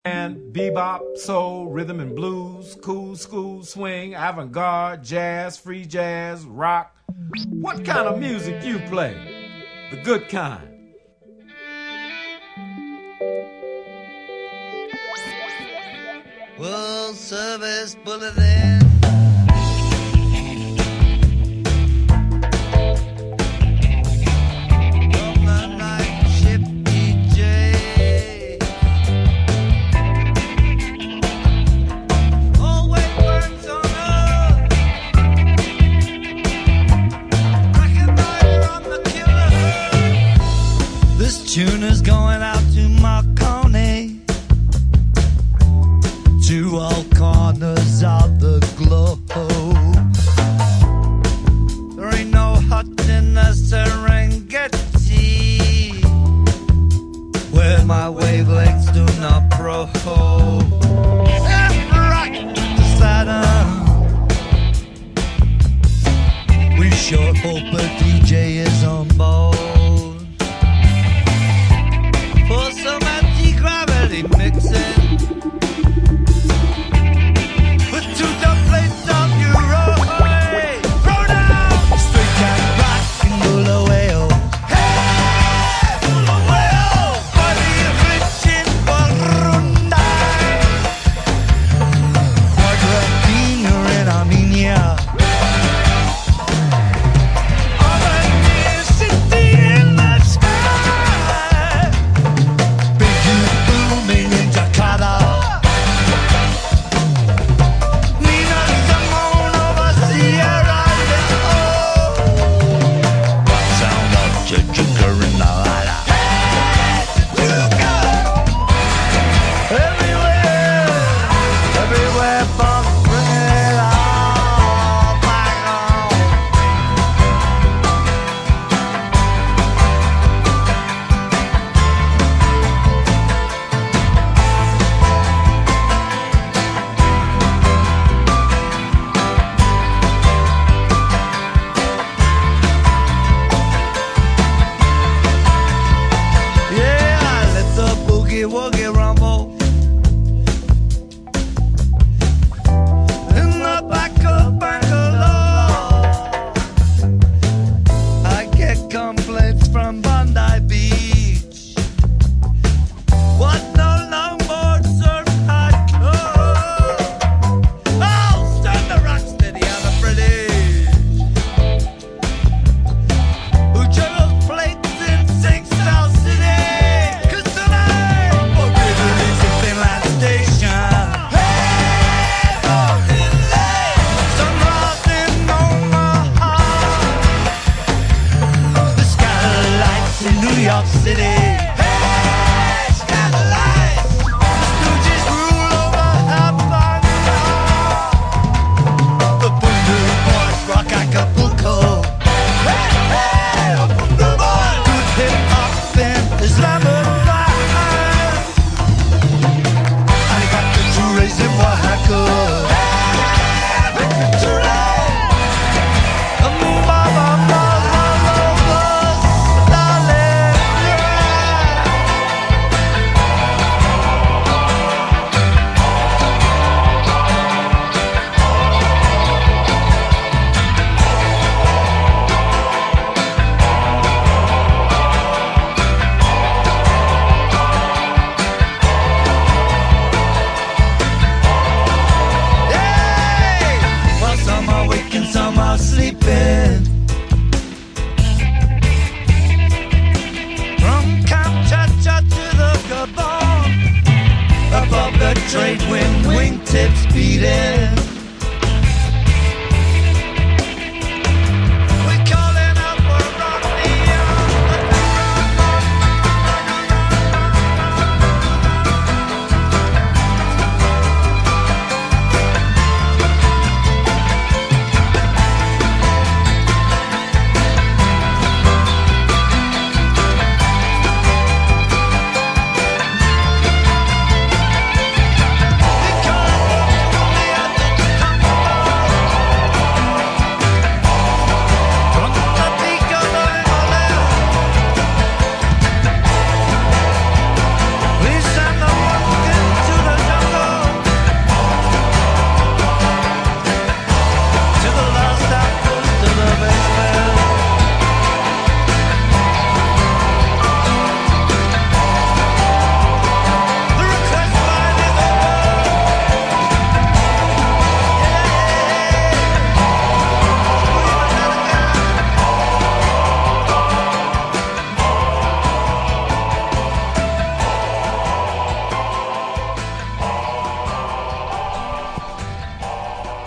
And bebop, soul, rhythm and blues, cool school, swing, avant-garde, jazz, free jazz, rock. What kind of music you play? The good kind. World Service Bulletin. Tune is going out to Marconi, to all corners of the globe. There ain't no hut in the Serengeti where my wavelengths do not probe. Left, right, to Saturn. We sure hope a DJ is on board for some anti-gravity mixing with 2 dub plates of Euro. Throw down straight cat rock and Bulawayo. Hey, Bulawayo, body rich in Burundi, Argentina and Armenia.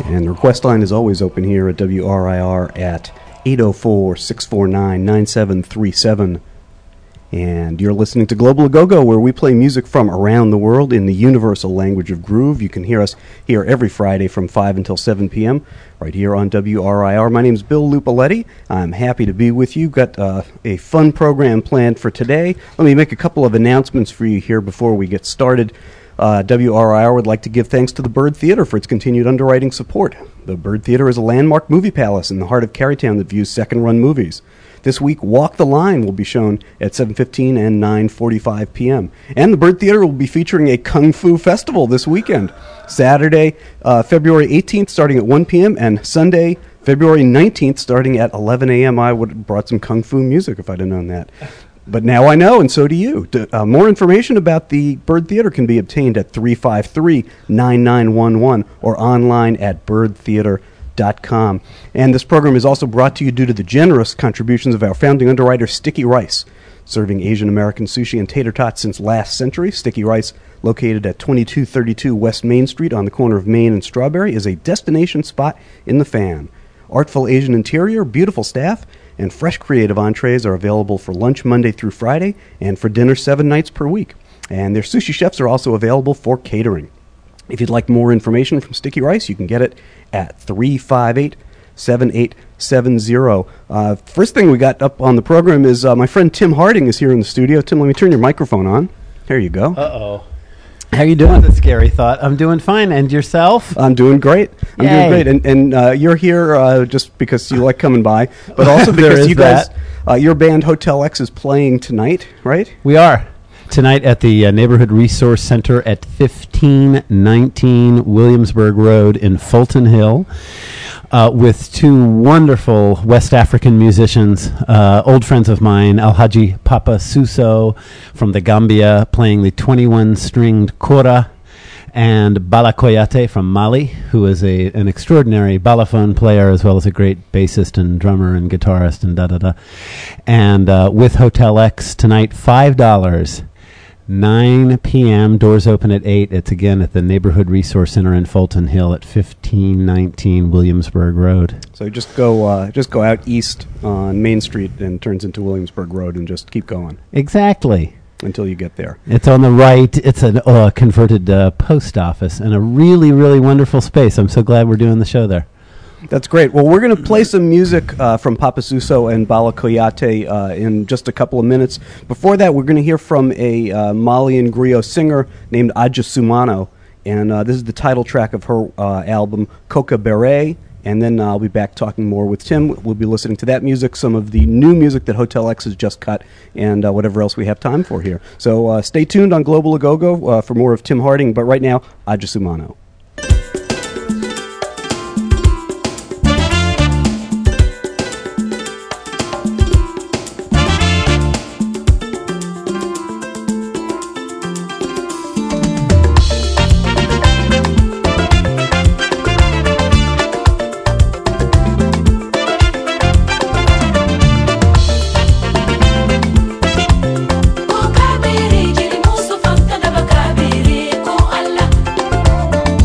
And the request line is always open here at WRIR at 804-649-9737. And you're listening to Global Go-Go, where we play music from around the world in the universal language of groove. You can hear us here every Friday from 5 until 7 p.m. right here on WRIR. My name is Bill Lupaletti. I'm happy to be with you. Got a fun program planned for today. Let me make a couple of announcements for you here before we get started. WRIR would like to give thanks to the Bird Theater for its continued underwriting support. The Bird Theater is a landmark movie palace in the heart of Carytown that views second-run movies. This week, Walk the Line will be shown at 7:15 and 9:45 p.m. And the Bird Theater will be featuring a Kung Fu Festival this weekend. Saturday, February 18th, starting at 1 p.m., and Sunday, February 19th, starting at 11 a.m. I would have brought some Kung Fu music if I'd have known that. But now I know, and so do you. More information about the Bird Theater can be obtained at 353-9911 or online at birdtheater.com. And this program is also brought to you due to the generous contributions of our founding underwriter, Sticky Rice. Serving Asian American sushi and tater tots since last century, Sticky Rice, located at 2232 West Main Street on the corner of Main and Strawberry, is a destination spot in the fan. Artful Asian interior, beautiful staff, and fresh creative entrees are available for lunch Monday through Friday and for dinner 7 nights per week. And their sushi chefs are also available for catering. If you'd like more information from Sticky Rice, you can get it at 358-7870. First thing we got up on the program is my friend Tim Harding is here in the studio. Tim, let me turn your microphone on. There you go. Uh-oh. How are you doing? That's a scary thought. I'm doing fine. And yourself? I'm doing great. And you're here just because you like coming by, but also because you guys, your band Hotel X is playing tonight, right? We are. Tonight at the Neighborhood Resource Center at 1519 Williamsburg Road in Fulton Hill with 2 wonderful West African musicians, old friends of mine, Alhaji Papa Suso from the Gambia playing the 21-stringed kora, and Bala Koyate from Mali, who is an extraordinary balaphone player as well as a great bassist and drummer and guitarist and da-da-da. And with Hotel X tonight, $5. 9 p.m. Doors open at 8. It's again at the Neighborhood Resource Center in Fulton Hill at 1519 Williamsburg Road. So just go out east on Main Street and turns into Williamsburg Road and just keep going. Exactly. Until you get there. It's on the right. It's a converted post office and a really, really wonderful space. I'm so glad we're doing the show there. That's great. Well, we're going to play some music from Papa Suso and Bala Koyate in just a couple of minutes. Before that, we're going to hear from a Malian griot singer named Adja Sumano, and this is the title track of her album, Coca Beret, and then I'll be back talking more with Tim. We'll be listening to that music, some of the new music that Hotel X has just cut, and whatever else we have time for here. So stay tuned on Global Go-Go for more of Tim Harding, but right now, Adja Sumano. Kabiri, jiri musu fakta da bakabiri ko Allah.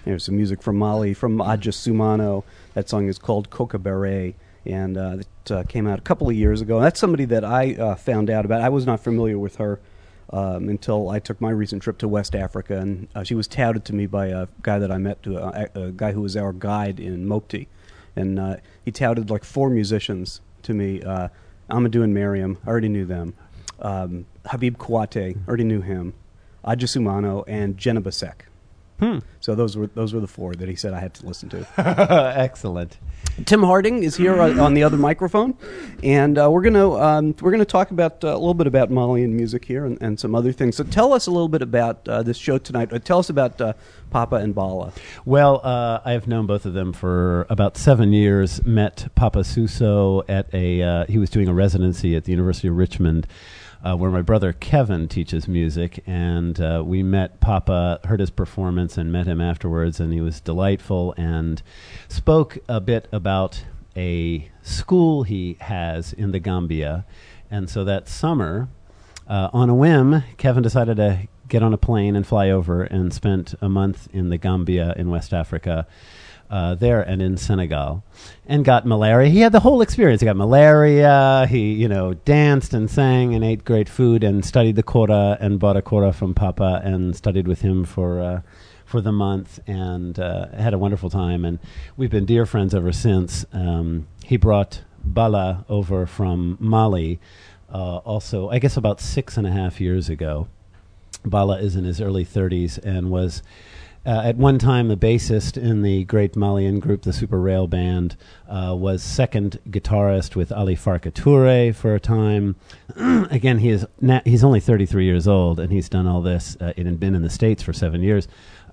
There's some music from Mali, from Adja Sumano. That song is called Coca Beret, and it came out a couple of years ago. And that's somebody that I found out about. I was not familiar with her until I took my recent trip to West Africa, and she was touted to me by a guy that I met, a guy who was our guide in Mopti. And he touted like 4 musicians to me. Amadou and Miriam, I already knew them. Habib Kouate, already knew him. Adja Sumano, and Jenna Basek. So those were the 4 that he said I had to listen to. Excellent. Tim Harding is here on the other microphone, and we're gonna talk about a little bit about Malian music here and some other things. So tell us a little bit about this show tonight. Tell us about Papa and Bala. Well, I've known both of them for about 7 years. Met Papa Suso at he was doing a residency at the University of Richmond, where my brother Kevin teaches music, and we met Papa, heard his performance, and met him afterwards, and he was delightful and spoke a bit about a school he has in the Gambia. And so that summer, on a whim, Kevin decided to get on a plane and fly over, and spent a month in the Gambia in West Africa, there and in Senegal, and got malaria. He had the whole experience. He got malaria. He, danced and sang and ate great food and studied the Kora and bought a Kora from Papa and studied with him for the month, and had a wonderful time. And we've been dear friends ever since. He brought Bala over from Mali, also, I guess about 6.5 years ago. Bala is in his early 30s and was at one time the bassist in the great Malian group, the Super Rail Band, was second guitarist with Ali Farka Touré for a time. Again, he's only 33 years old, and he's done all this and been in the States for 7 years.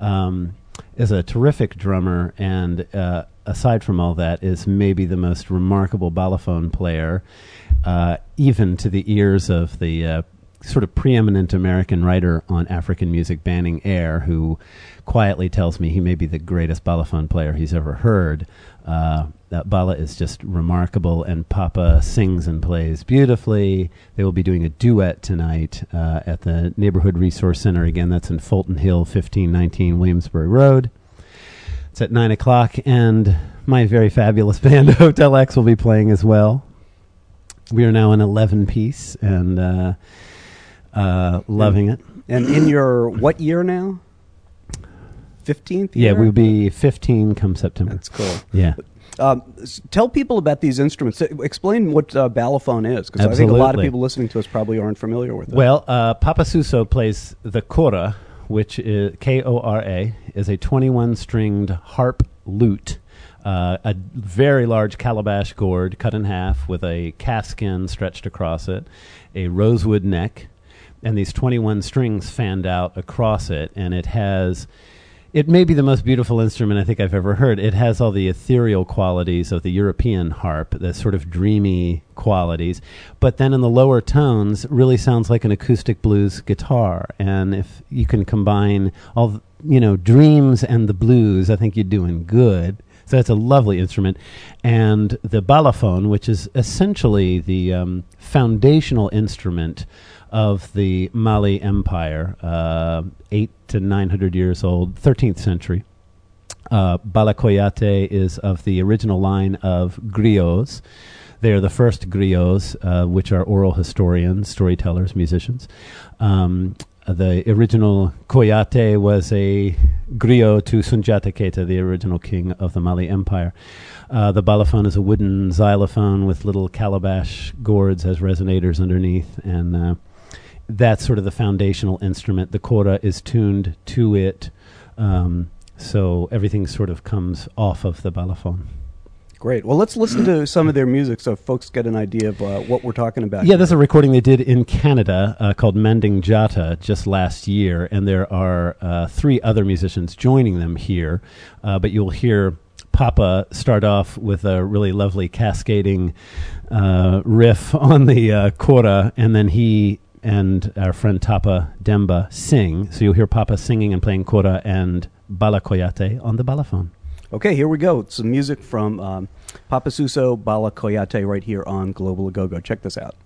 Is a terrific drummer, and aside from all that, is maybe the most remarkable balafon player, even to the ears of the sort of preeminent American writer on African music, Banning Eyre, who quietly tells me he may be the greatest balafon player he's ever heard. Bala is just remarkable, and Papa sings and plays beautifully. They will be doing a duet tonight at the Neighborhood Resource Center. Again, that's in Fulton Hill, 1519 Williamsburg Road. It's at 9 o'clock, and my very fabulous band, Hotel X, will be playing as well. We are now in 11-piece, and loving it. And in your what year now? 15th year? Yeah, we'll be 15 come September. That's cool. Yeah. Tell people about these instruments. Explain what balafon is, because I think a lot of people listening to us probably aren't familiar with it. Well, Papa Suso plays the kora, which is K-O-R-A, is a 21-stringed harp lute, a very large calabash gourd cut in half with a calf skin stretched across it, a rosewood neck, and these 21 strings fanned out across it, and it may be the most beautiful instrument I think I've ever heard. It has all the ethereal qualities of the European harp, the sort of dreamy qualities, but then in the lower tones really sounds like an acoustic blues guitar. And if you can combine all, dreams and the blues, I think you're doing good. So it's a lovely instrument. And the balafon, which is essentially the foundational instrument of the Mali Empire, 800 to 900 years old, 13th century. Bala Koyate is of the original line of griots. They are the first griots, which are oral historians, storytellers, musicians. The original Koyate was a griot to Sundiata Keita, the original king of the Mali Empire. The balafon is a wooden xylophone with little calabash gourds as resonators underneath, and that's sort of the foundational instrument. The kora is tuned to it, so everything sort of comes off of the balafon. Great. Well, let's listen to some of their music so folks get an idea of what we're talking about. Yeah, there's a recording they did in Canada called Mending Jata just last year, and there are 3 other musicians joining them here, but you'll hear Papa start off with a really lovely cascading riff on the kora, and then he and our friend Tapa Demba sing. So you'll hear Papa singing and playing kora and Bala Koyate on the balafon. Okay, here we go. Some music from Papa Suso, Bala Koyate right here on Global Agogo. Check this out.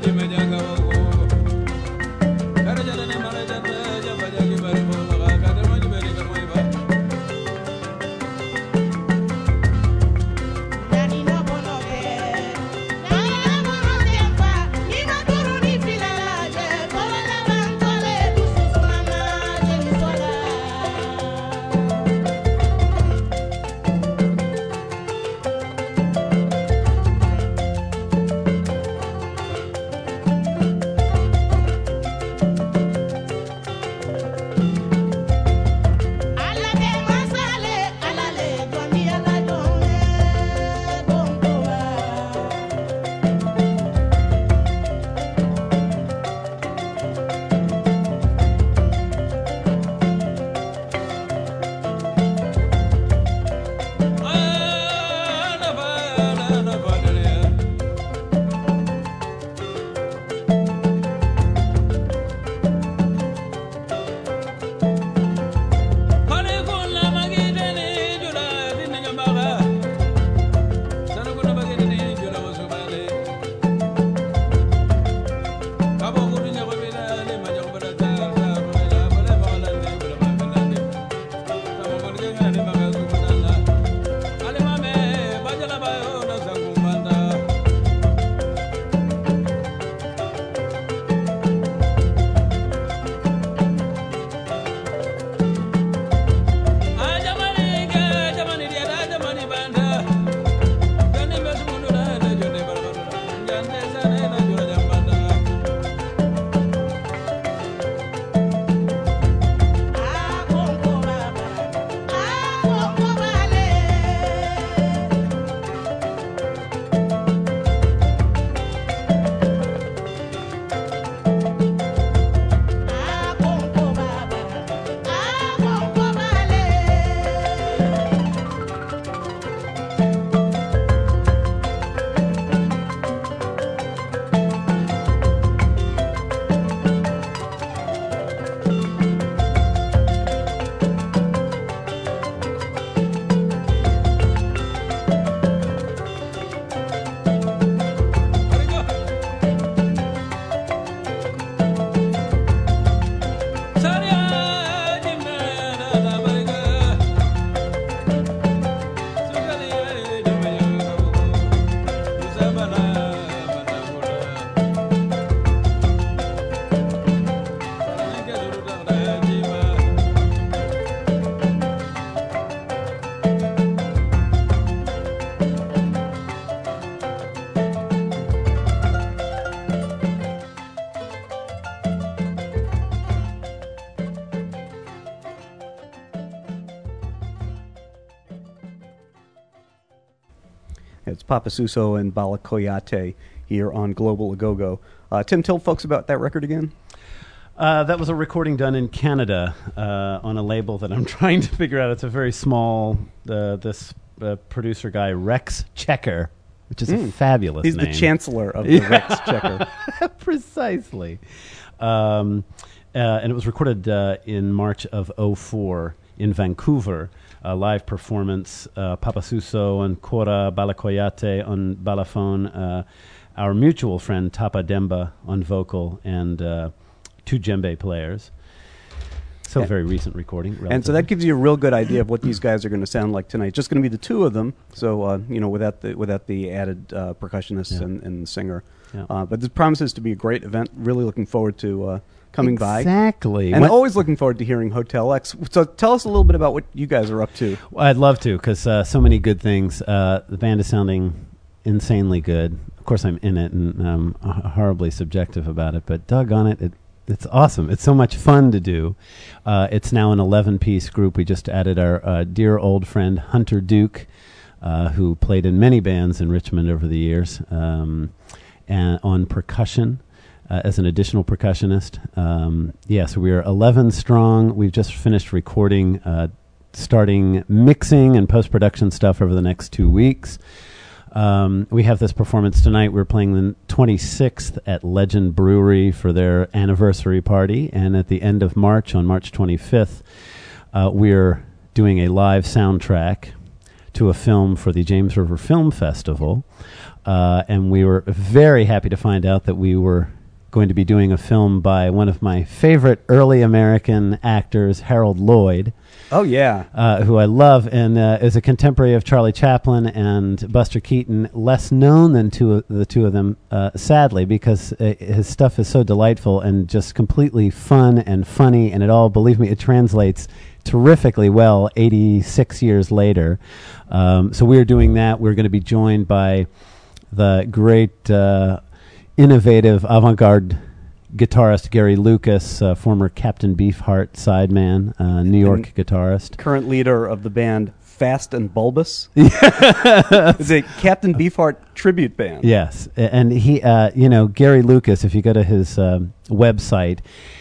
It's Papa Suso and Bala Koyate here on Global Agogo. Tim, tell folks about that record again. That was a recording done in Canada on a label that I'm trying to figure out. It's a very small, this producer guy, Rex Checker, which is a fabulous He's name. the chancellor of the Rex Checker. Precisely. And it was recorded in March of 2004 in Vancouver. A live performance, Papa Suso and Cora Balakoyate on balaphone, our mutual friend Tapa Demba on vocal, and two djembe players. So very recent recording. Relatively. And so that gives you a real good idea of what these guys are going to sound like tonight. Just going to be the two of them, so without the added percussionist and the singer. Yeah. But this promises to be a great event. Really looking forward to coming by. Exactly. And always looking forward to hearing Hotel X. So tell us a little bit about what you guys are up to. Well, I'd love to, because so many good things. The band is sounding insanely good. Of course, I'm in it, and I'm horribly subjective about it, but doggone it, it's awesome. It's so much fun to do. It's now an 11-piece group. We just added our dear old friend Hunter Duke, who played in many bands in Richmond over the years, and on percussion. As an additional percussionist. So we are 11 strong. We've just finished recording, starting mixing and post-production stuff over the next 2 weeks. We have this performance tonight. We're playing the 26th at Legend Brewery for their anniversary party, and at the end of March, on March 25th, we're doing a live soundtrack to a film for the James River Film Festival. And we were very happy to find out that we were going to be doing a film by one of my favorite early American actors, Harold Lloyd. Oh, yeah. Who I love, and is a contemporary of Charlie Chaplin and Buster Keaton, less known than the two of them, sadly, because his stuff is so delightful and just completely fun and funny, and it all, believe me, it translates terrifically well 86 years later. So we're doing that. We're going to be joined by the great innovative avant-garde guitarist Gary Lucas, former Captain Beefheart sideman, New York guitarist. Current leader of the band Fast and Bulbous. It's a Captain Beefheart tribute band. Yes, and he, Gary Lucas, if you go to his website,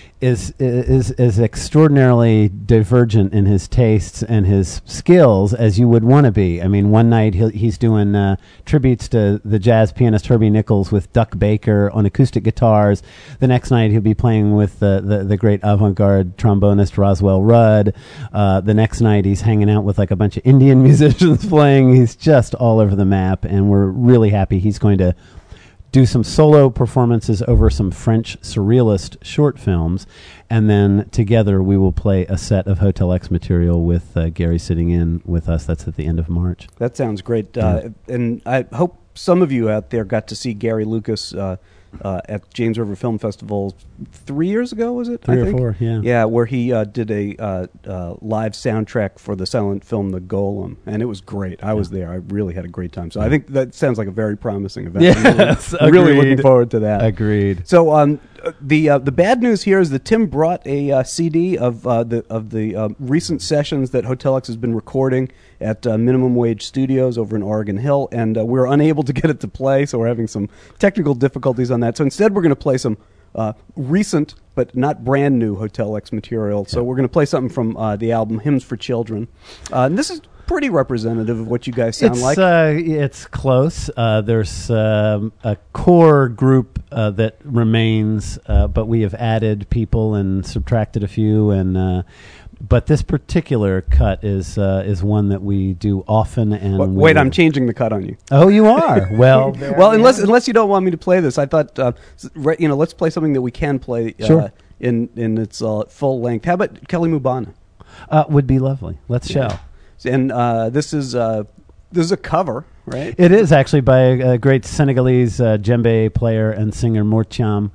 is extraordinarily divergent in his tastes and his skills as you would want to be. I mean, one night he's doing tributes to the jazz pianist Herbie Nichols with Duck Baker on acoustic guitars. The next night he'll be playing with the great avant-garde trombonist Roswell Rudd. The next night he's hanging out with like a bunch of Indian musicians playing. He's just all over the map, and we're really happy he's going to do some solo performances over some French surrealist short films, and then together we will play a set of Hotel X material with Gary sitting in with us. That's at the end of March. That sounds great. And I hope some of you out there got to see Gary Lucas at James River Film Festival 3 years ago, was it? Three or four, yeah. Yeah, where he did a live soundtrack for the silent film The Golem, and it was great. I was there. I really had a great time. So I think that sounds like a very promising event. Yes, I'm really looking forward to that. Agreed. So the bad news here is that Tim brought a CD of the recent sessions that Hotel X has been recording at Minimum Wage Studios over in Oregon Hill, and we're unable to get it to play, so we're having some technical difficulties on that. So instead we're going to play some recent but not brand new Hotel X material. So we're going to play something from the album Hymns for Children. And this is pretty representative of what you guys sound like. It's close. There's a core group that remains, but we have added people and subtracted a few. And but this particular cut is one that we do often. And wait, I'm changing the cut on you. Oh, you are? Well, unless you don't want me to play this, I thought let's play something that we can play sure. in its full length. How about Kelly Mubana? Would be lovely. Let's show. And this is a cover, right? It is actually by a great Senegalese djembe player and singer Mortiam,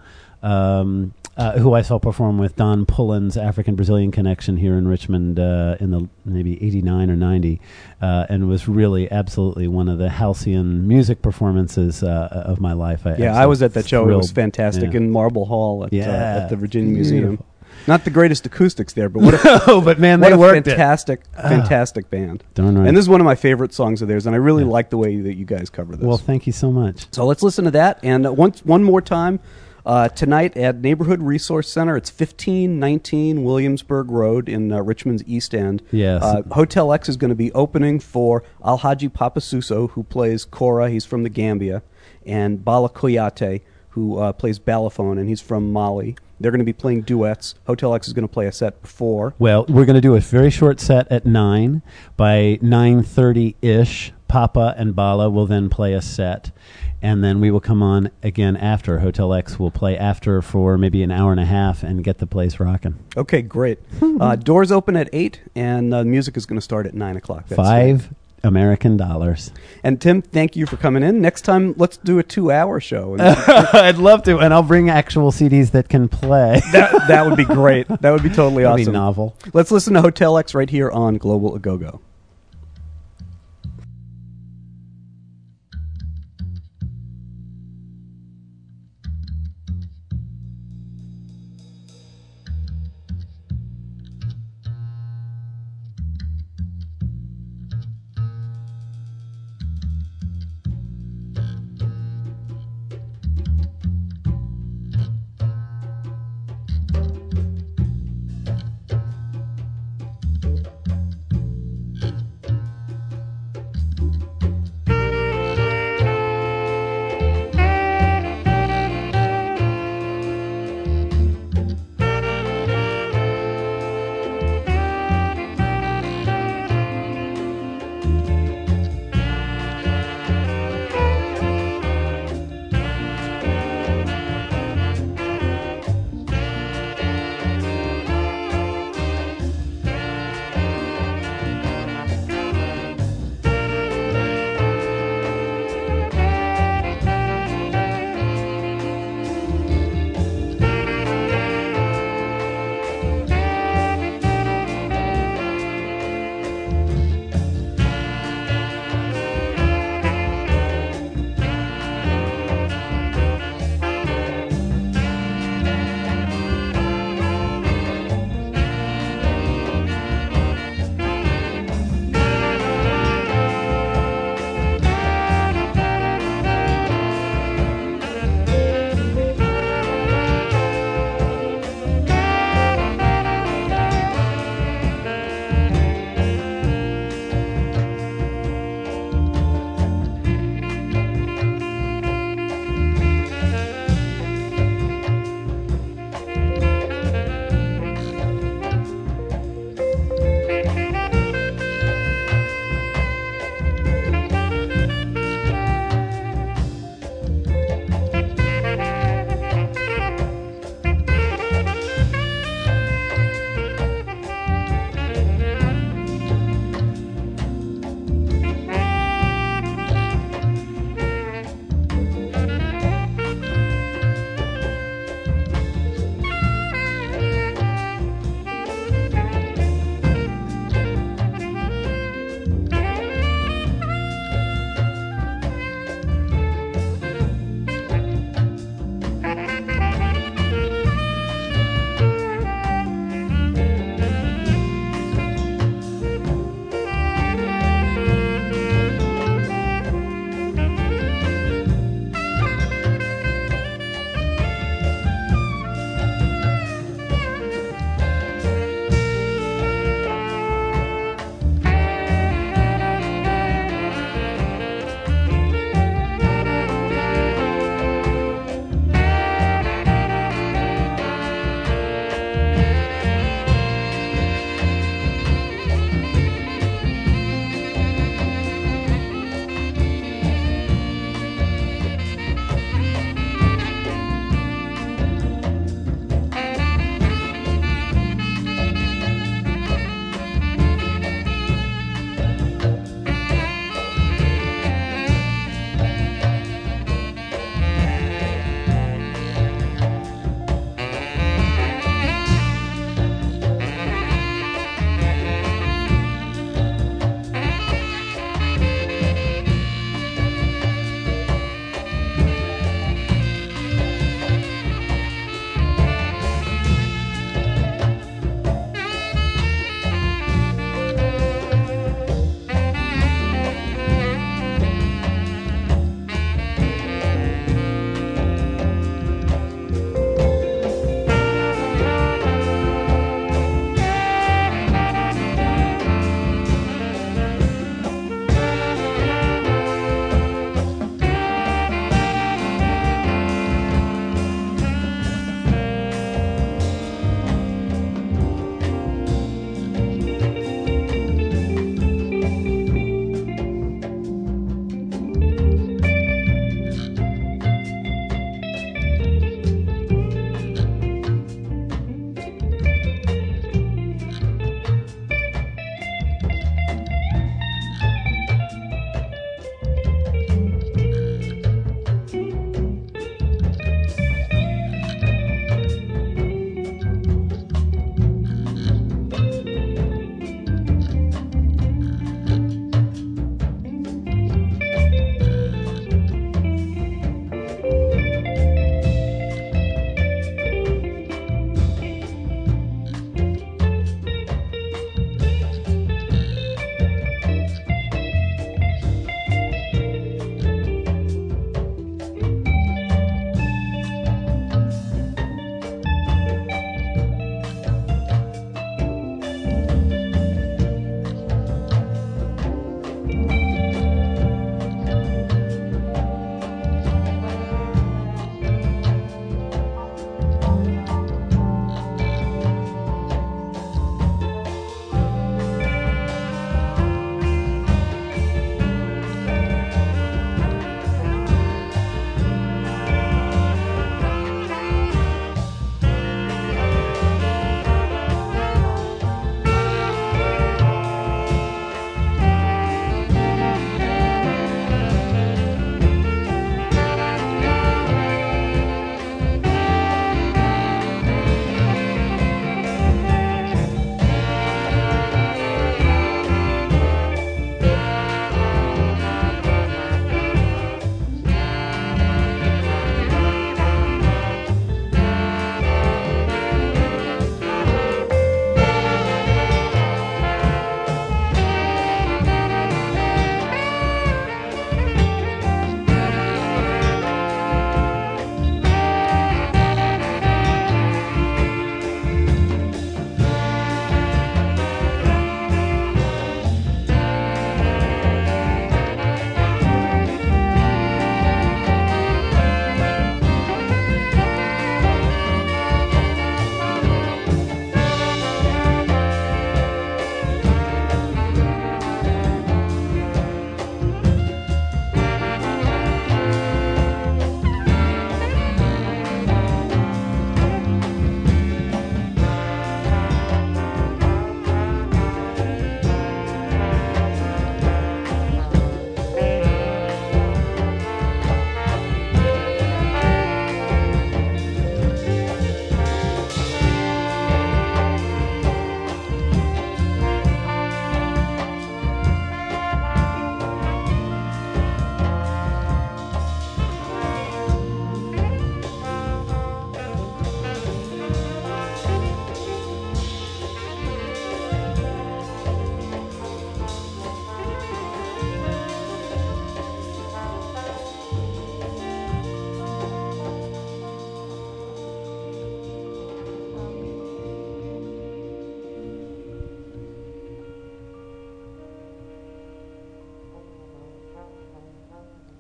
who I saw perform with Don Pullen's African-Brazilian Connection here in Richmond in the maybe 89 or 90, and was really absolutely one of the halcyon music performances of my life. I was at that show. It was fantastic Yeah. in Marble Hall at the Virginia Museum. Beautiful. Not the greatest acoustics there, but what a, no, but man, they what a worked fantastic band. Darn right. And this is one of my favorite songs of theirs, and I really like the way that you guys cover this. Well, thank you so much. So let's listen to that. And one more time, tonight at Neighborhood Resource Center, it's 1519 Williamsburg Road in Richmond's East End. Yes. Hotel X is going to be opening for Alhaji Papasuso, who plays Kora. He's from the Gambia, and Bala Koyate, who plays balafon, and he's from Mali. They're going to be playing duets. Hotel X is going to play a set before. Well, we're going to do a very short set at 9. By 9:30-ish, Papa and Bala will then play a set, and then we will come on again after. Hotel X will play after for maybe an hour and a half and get the place rocking. Okay, great. Doors open at 8, and music is going to start at 9 o'clock. That's $5 American dollars. And Tim, thank you for coming in. Next time, let's do a 2-hour show. I'd love to, and I'll bring actual CDs that can play. That would be great. That would be totally That'd awesome. be novel. Let's listen to Hotel X right here on Global A Go Go.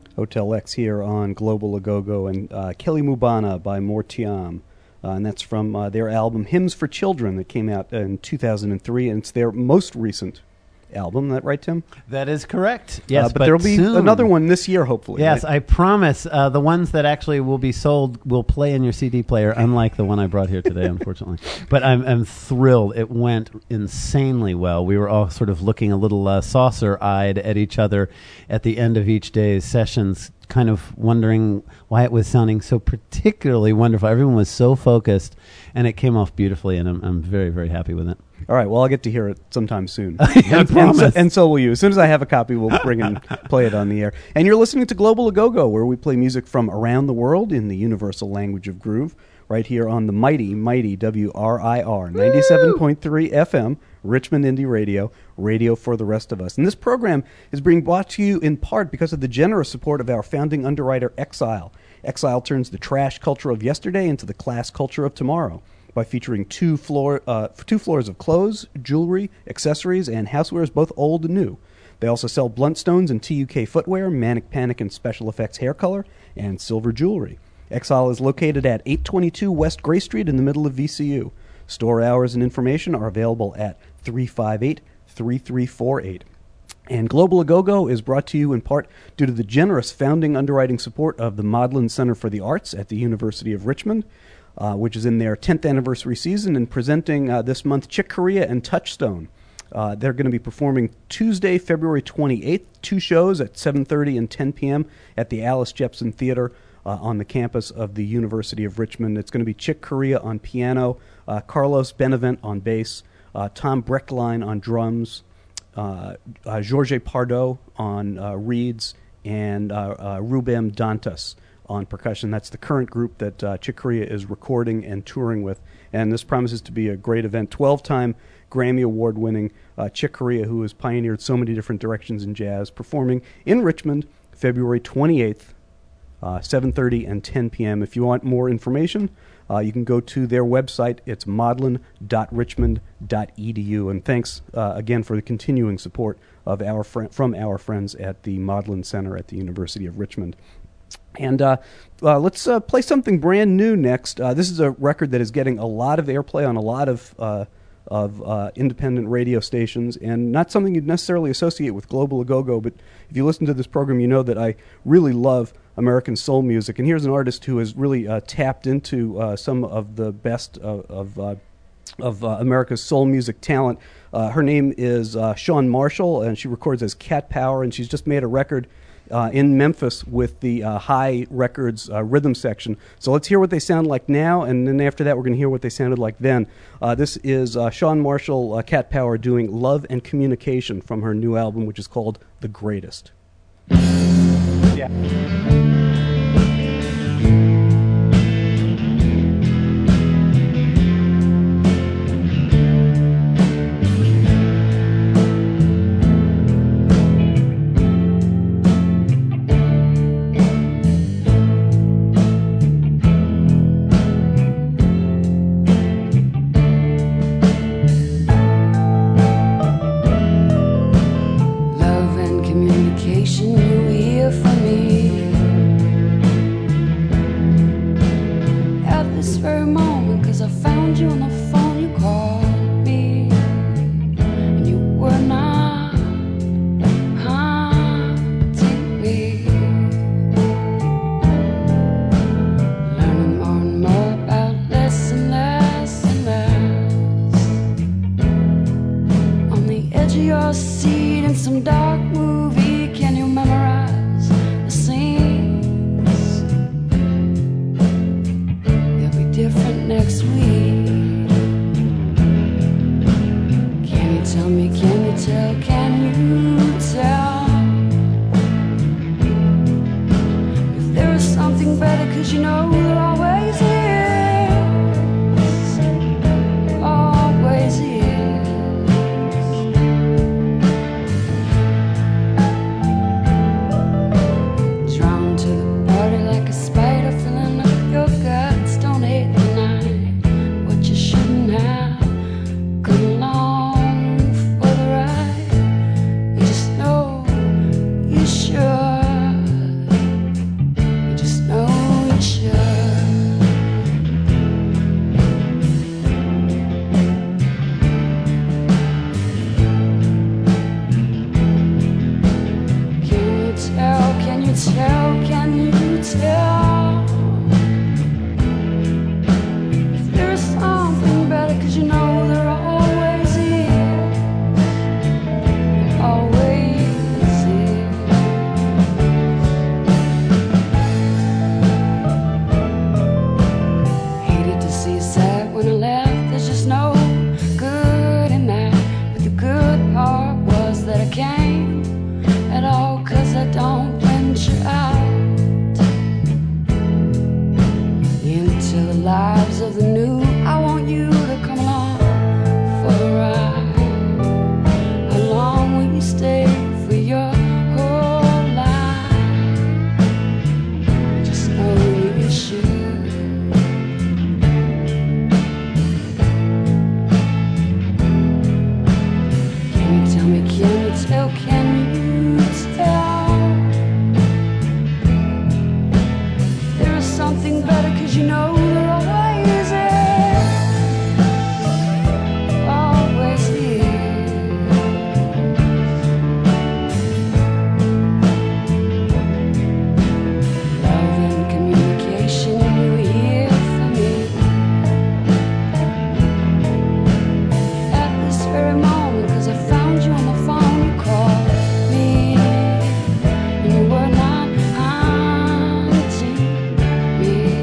Hotel X here on Global Agogo, and Kelly Mubana by Mortiam. And that's from their album Hymns for Children that came out in 2003, and it's their most recent album. Is that right, Tim? That is correct. Yes, but there'll be soon. another one this year, hopefully. Yes, right? I promise. The ones that actually will be sold will play in your CD player, unlike the one I brought here today, unfortunately. But I'm thrilled. It went insanely well. We were all sort of looking a little saucer-eyed at each other at the end of each day's sessions, kind of wondering why it was sounding so particularly wonderful. Everyone was so focused, and it came off beautifully, and I'm very, very happy with it. All right, well, I'll get to hear it sometime soon. I promise. And so will you. As soon as I have a copy, we'll bring and play it on the air. And you're listening to Global Agogo, where we play music from around the world in the universal language of groove, right here on the mighty WRIR 97.3 FM, Richmond Indie Radio, radio for the rest of us. And this program is being brought to you in part because of the generous support of our founding underwriter, Exile. Exile turns the trash culture of yesterday into the class culture of tomorrow by featuring two floors of clothes, jewelry, accessories, and housewares, both old and new. They also sell Bluntstones and TUK footwear, Manic Panic and special effects hair color, and silver jewelry. Exile is located at 822 West Gray Street in the middle of VCU. Store hours and information are available at 358-3348. And Global Agogo is brought to you in part due to the generous founding underwriting support of the Modlin Center for the Arts at the University of Richmond, which is in their 10th anniversary season and presenting this month Chick Corea and Touchstone. They're going to be performing Tuesday, February 28th, 2 shows at 7:30 and 10 p.m. at the Alice Jepson Theater on the campus of the University of Richmond. It's going to be Chick Corea on piano, Carlos Benavent on bass, Tom Breckline on drums, Jorge Pardo on reeds, and Rubem Dantas on percussion. That's the current group that Chick Corea is recording and touring with. And this promises to be a great event. 12-time Grammy Award-winning Chick Corea, who has pioneered so many different directions in jazz, performing in Richmond, February 28th, 7:30 and 10 p.m. If you want more information, you can go to their website. It's modlin.richmond.edu. And thanks again for the continuing support of from our friends at the Modlin Center at the University of Richmond. And let's play something brand new next. This is a record that is getting a lot of airplay on a lot of independent radio stations, and not something you'd necessarily associate with Global Agogo, but if you listen to this program, you know that I really love American soul music. And here's an artist who has really tapped into some of the best of America's soul music talent. Her name is Shawn Marshall, and she records as Cat Power, and she's just made a record in Memphis with the High Records rhythm section. So let's hear what they sound like now, and then after that we're going to hear what they sounded like then. This is Shawn Marshall, Cat Power, doing Love and Communication from her new album, which is called The Greatest. Yeah. Different next week. lives of the new. I want you to come along for the ride. How long will you stay for your whole life? Just know you should. Can you tell me, can you tell, can you tell? There is something better, 'cause you know there always is. Always is. Love and communication, you hear from me. At this very moment, 'cause I found you on the phone, you called me, and you were not haunting me.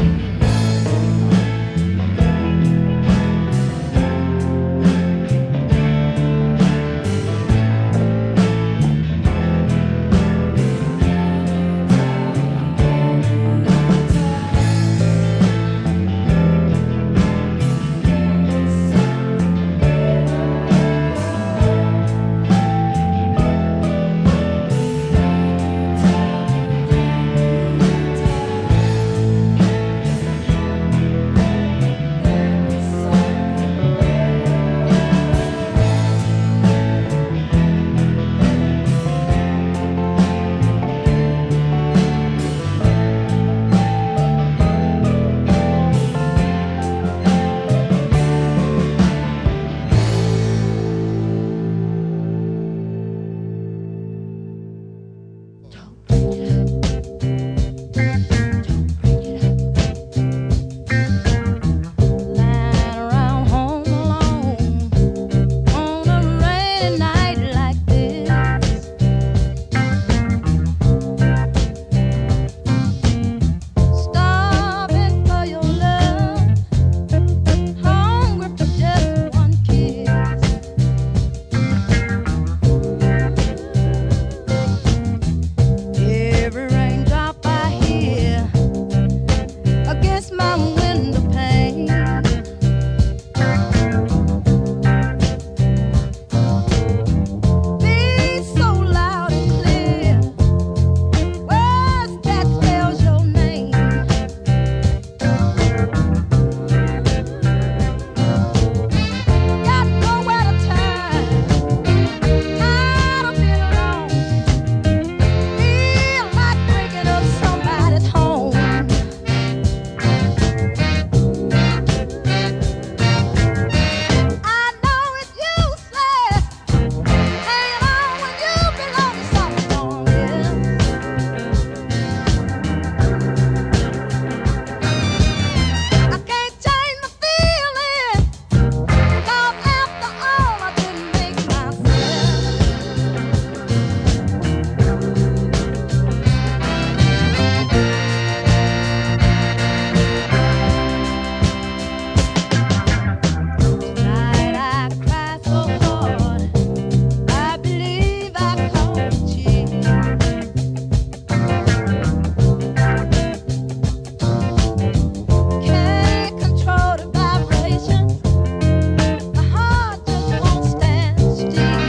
Lying around home alone on a rainy night like this, starving for your love, hungry for just one kiss. Every raindrop I hear against my window pane beats so loud and clear, words that spells your name. Got nowhere to turn, tired of being alone, feel like breaking up somebody's home. I know it's useless hanging on when you belong to someone else. I can't change my feeling, 'cause after all I didn't make myself. Tonight I cry so hard, I believe I caught a cheat. Can't control the vibrations, my heart just won't stand still.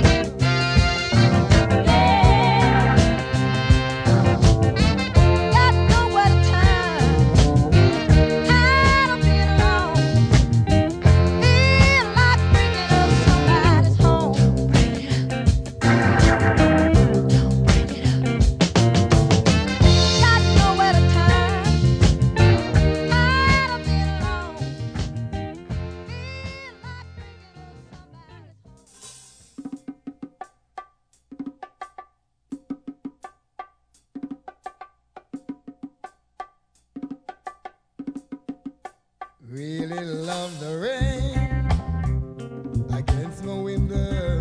Got nowhere to turn, tired of being alone. Feel like bringing up somebody's home. Got nowhere to turn, tired of being alone. Feel like Really love the rain against my window,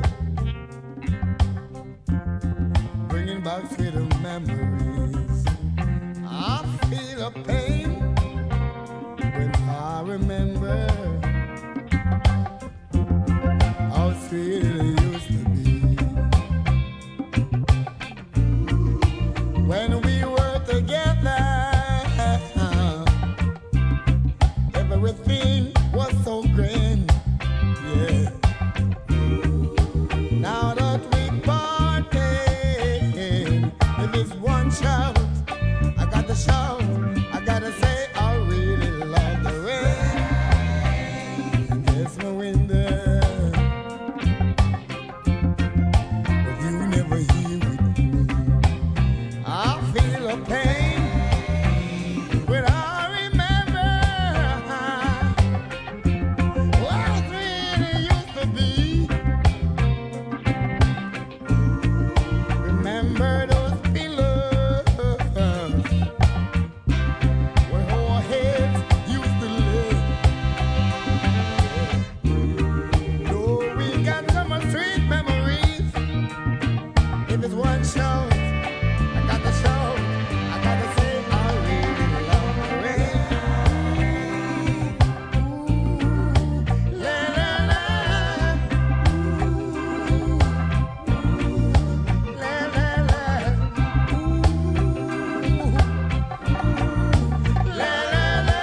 bringing back sweet memories. I feel a pain when I remember how sweet it used to be when we were together. everything was so grand. Yeah. Now that we parted, if it's one shout, I got to shout. I gotta say I really love the rain. Yes, my window, but you never here with me. I feel a pain when I remember what it really used to be. Remember those pillows where our heads used to lay. Though we got some sweet memories, if it's one shout, I got to shout. I got to say I really love the rain. Ooh, la la la. La la la. La la la.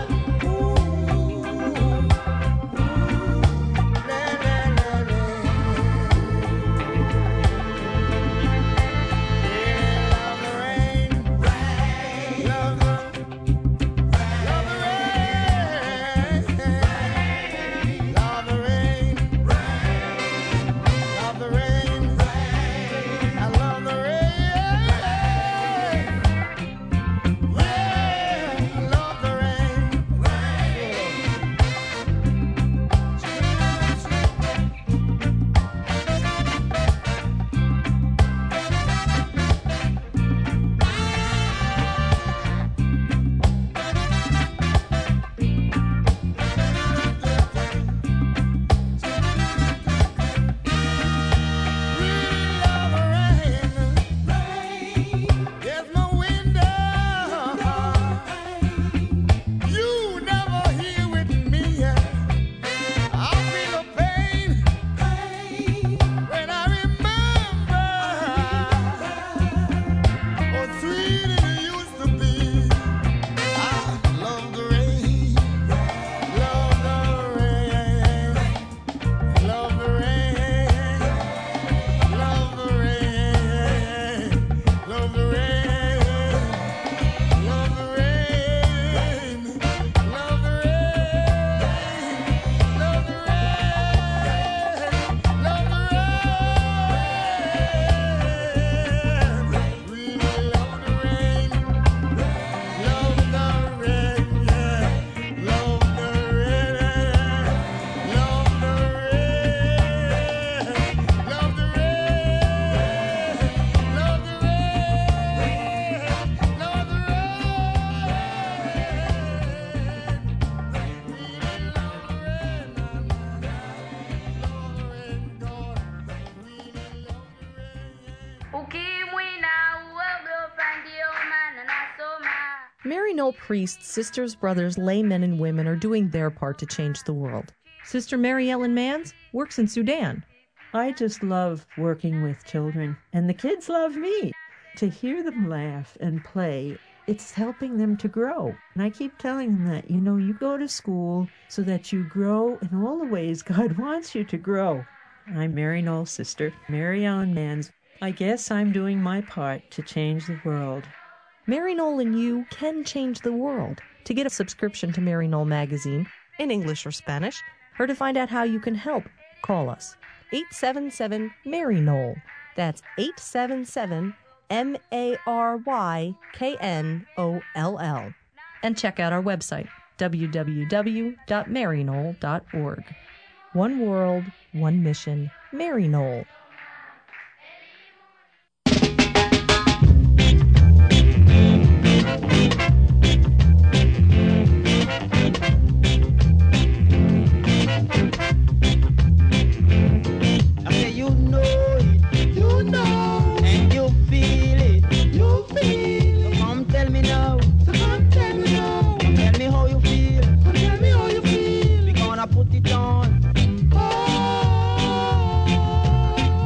Mary Knoll priests, sisters, brothers, laymen, and women are doing their part to change the world. Sister Mary Ellen Manns works in Sudan. I just love working with children, and the kids love me. To hear them laugh and play, it's helping them to grow. And I keep telling them that, you go to school so that you grow in all the ways God wants you to grow. I'm Mary Knoll's sister, Mary Ellen Manns. I guess I'm doing my part to change the world. Mary Knoll and you can change the world. To get a subscription to Mary Knoll magazine, in English or Spanish, or to find out how you can help, call us. 877-MARY-KNOLL. That's 877-MARYKNOLL. And check out our website, www.maryknoll.org. One world, one mission, Mary Knoll. Put it on. Oh,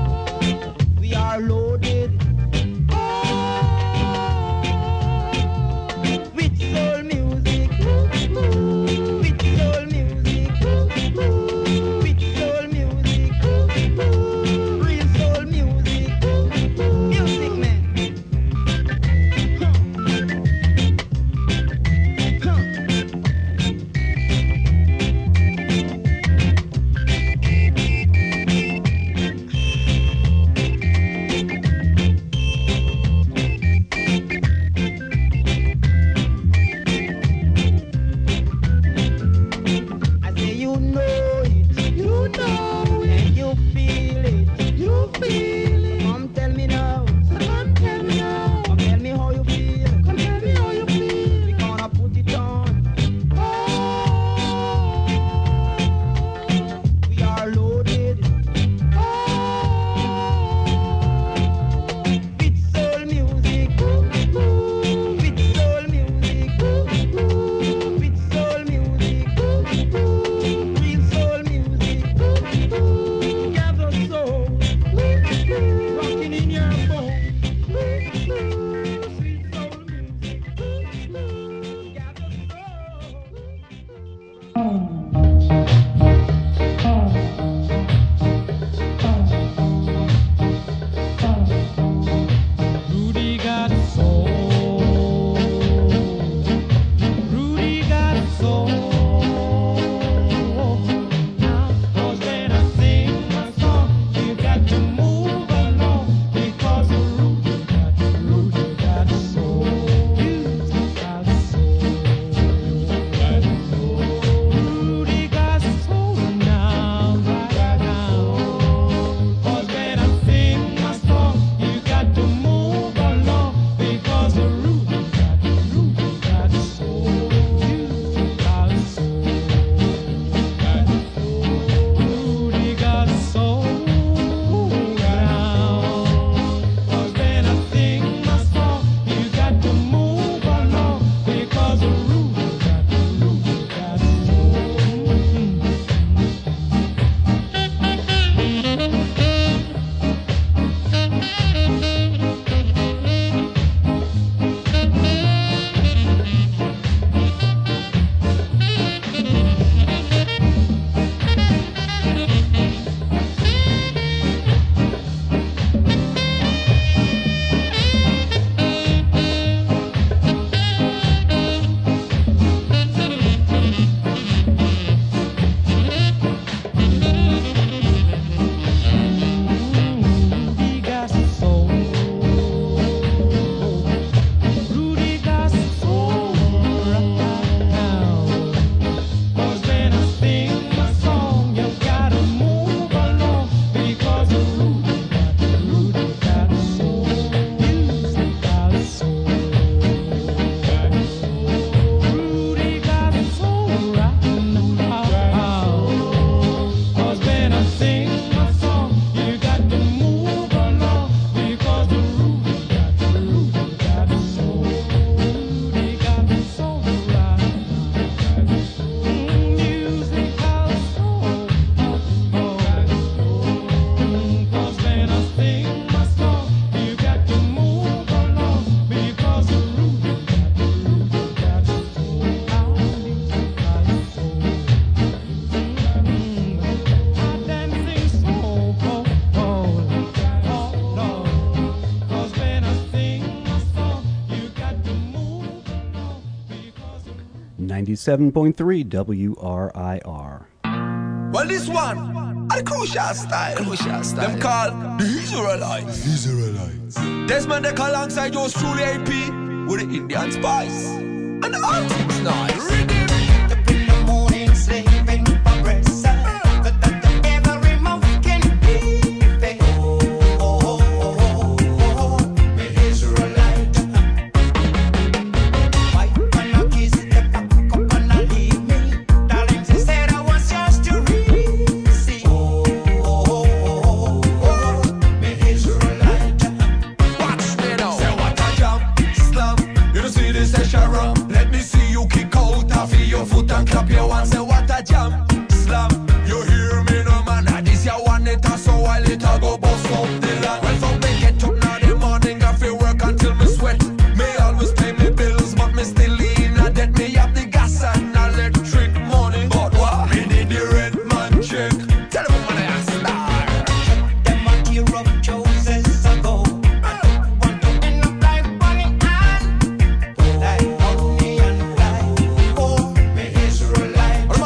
Rudy got soul. Rudy got soul. Cause when I sing my song, you got to move along. Because Rudy got soul. You got soul. Rudy got soul now, right now. Cause when I sing my song, you got to move along. Because Rudy got soul. You got soul. Rudy got soul now. Cause when I sing my song, you got to move along. Because Rudy got Rudy got soul. Rudy got soul right now. Cause when I sing my song, you gotta move along. Because Rudy got soul. You got soul. Rudy got soul right now. Cause when I sing my song, you got to move along. Because Rudy got soul. Rudy got soul right now. Musical soul. Cause when I sing my song, you got to move along. Because Rudy got soul. Dancing soul, Lord. Cause when I sing my song, you got to move along. Because 97.3 WRIR. Well, this one, a crucial style. Them called the Israelites. Desmond Deck alongside yours truly AP with the Indian spice and the Arctic nice. Up in the morning, slaving for bread, but that every mouth can be fed. Me Israelite. Why when I kiss the back up and I leave me? Darling, she said I was yours to receive. Me Israelite. Watch me now. Say what a jam, slam. You don't see this session rum. Let me see you kick out of your foot and clap your hands. Say what a jam, slam. You hear me no man? This ya one it a so while it a go bust up the land. Well, so me get up now the morning, I feel work until me sweat. Me always pay me bills, but me still in a debt. Me have the gas and electric money, but what? Me need the rent man check. Tell them when I start. Them a tear up Joses ago. Want to end up like Bonnie and like Bonnie and like. Oh, me Israelite. What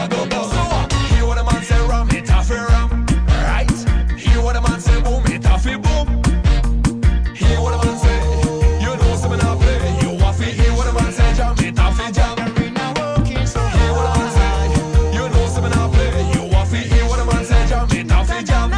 a go go. So hear what a man say ram, it a fi ram. Right? Hear what a man say boom, it a fi boom. Hear what a man say, you know some in a play. You a fi hear what a man say jam, it a fi jam. Hear what a man say, you know some in a play. You a fi hear what a man say jam, it a fi jam.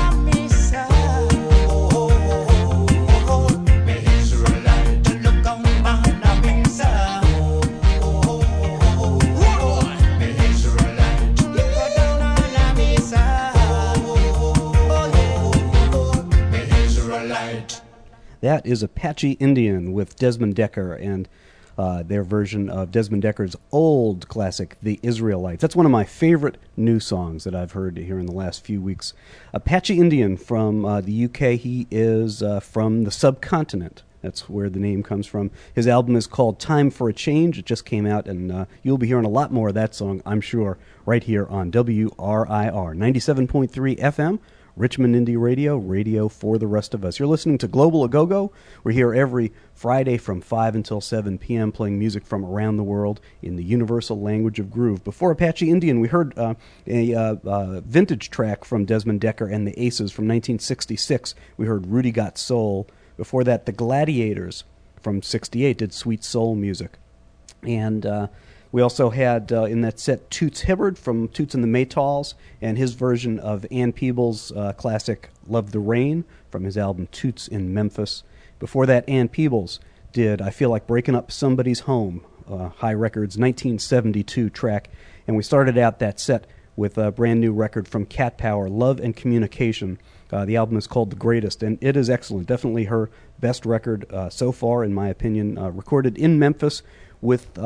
That is Apache Indian with Desmond Decker and their version of Desmond Decker's old classic, The Israelites. That's one of my favorite new songs that I've heard here in the last few weeks. Apache Indian from the UK. He is from the subcontinent. That's where the name comes from. His album is called Time for a Change. It just came out, and you'll be hearing a lot more of that song, I'm sure, right here on WRIR 97.3 FM. Richmond Indie Radio, radio for the rest of us. You're listening to Global A-Go-Go. We're here every Friday from 5 until 7 p.m. playing music from around the world in the universal language of groove. Before Apache Indian, we heard a vintage track from Desmond Decker and the Aces from 1966. We heard Rudy Got Soul. Before that, the Gladiators from 68 did sweet soul music. And we also had in that set Toots Hibbard from Toots and the Maytals and his version of Ann Peebles' classic Love the Rain from his album Toots in Memphis. Before that, Ann Peebles did I Feel Like Breaking Up Somebody's Home, High Records 1972 track. And we started out that set with a brand new record from Cat Power, Love and Communication. The album is called The Greatest, and it is excellent. Definitely her best record so far, in my opinion, recorded in Memphis with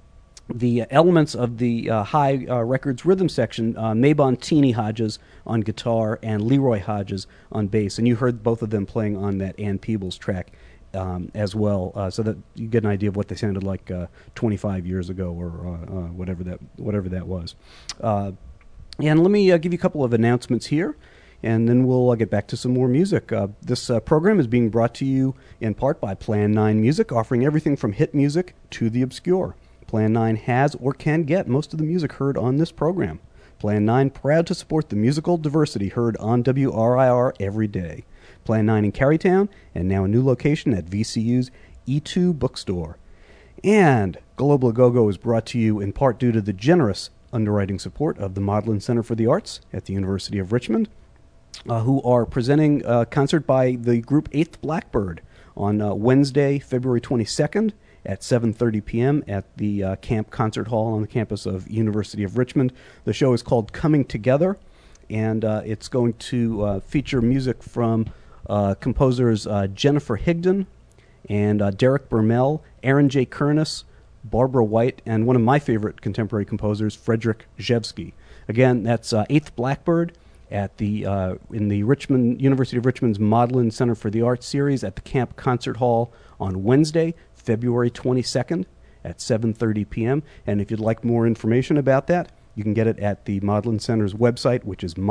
the elements of the High Records rhythm section, Mabon Teeny Hodges on guitar and Leroy Hodges on bass. And you heard both of them playing on that Ann Peebles track as well, so that you get an idea of what they sounded like 25 years ago or whatever that was. And let me give you a couple of announcements here, and then we'll get back to some more music. This program is being brought to you in part by Plan 9 Music, offering everything from hit music to the obscure. Plan 9 has or can get most of the music heard on this program. Plan 9 proud to support the musical diversity heard on WRIR every day. Plan 9 in Carytown, and now a new location at VCU's E2 Bookstore. And Global A-Go-Go is brought to you in part due to the generous underwriting support of the Modlin Center for the Arts at the University of Richmond, who are presenting a concert by the group Eighth Blackbird on Wednesday, February 22nd at 7:30 p.m. at the Camp Concert Hall on the campus of University of Richmond. The show is called Coming Together, and it's going to feature music from composers Jennifer Higdon and Derek Bermel, Aaron J. Kernis, Barbara White, and one of my favorite contemporary composers, Frederick Rzewski. Again, that's Eighth Blackbird at the in the University of Richmond's Modlin Center for the Arts series at the Camp Concert Hall on Wednesday, February 22nd at 7:30 p.m. And if you'd like more information about that, you can get it at the Modlin Center's website, which is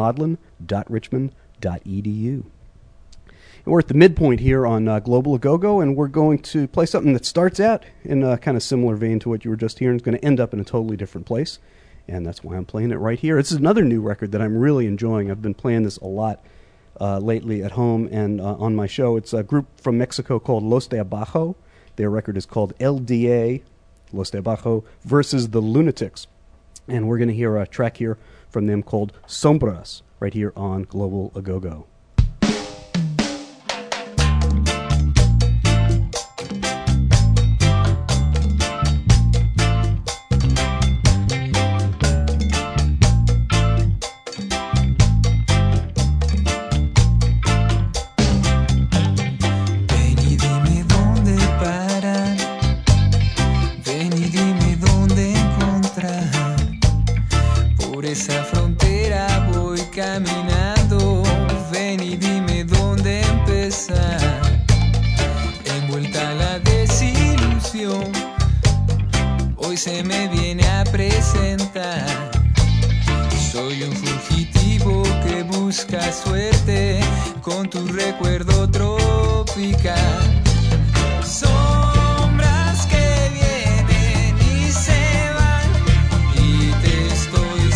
modlin.richmond.edu. We're at the midpoint here on Global A-Go-Go, and we're going to play something that starts out in a kind of similar vein to what you were just hearing. It's going to end up in a totally different place, and that's why I'm playing it right here. This is another new record that I'm really enjoying. I've been playing this a lot lately at home and on my show. It's a group from Mexico called Los de Abajo. Their record is called LDA, Los de Abajo, versus the Lunatics. And we're going to hear a track here from them called Sombras, right here on Global A-Go-Go. Esa frontera voy caminando, ven y dime dónde empezar. Envuelta la desilusión, hoy se me viene a presentar. Soy un fugitivo que busca suerte con tu recuerdo tropical. Sombras que vienen y se van y te estoy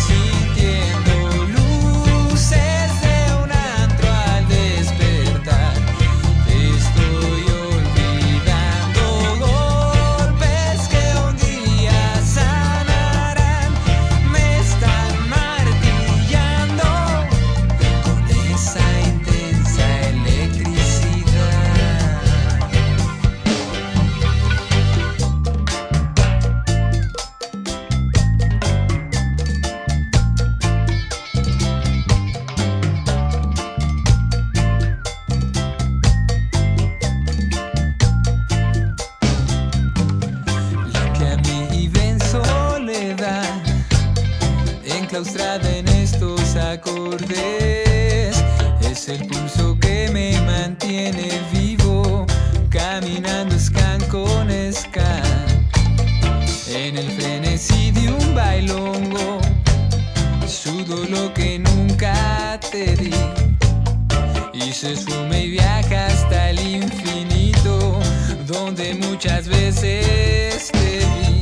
en estos acordes. Es el pulso que me mantiene vivo, caminando scan con scan. En el frenesí de un bailongo, sudo lo que nunca te di. Y se suma y viaja hasta el infinito, donde muchas veces te vi.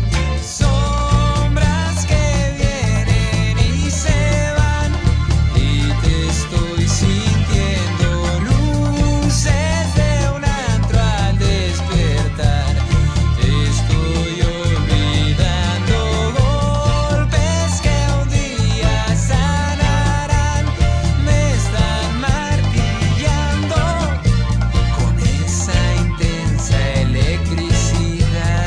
Sombras que vienen y se van, y te estoy sintiendo. Luces de un antro al despertar, estoy olvidando golpes que un día sanarán. Me están martillando con esa intensa electricidad.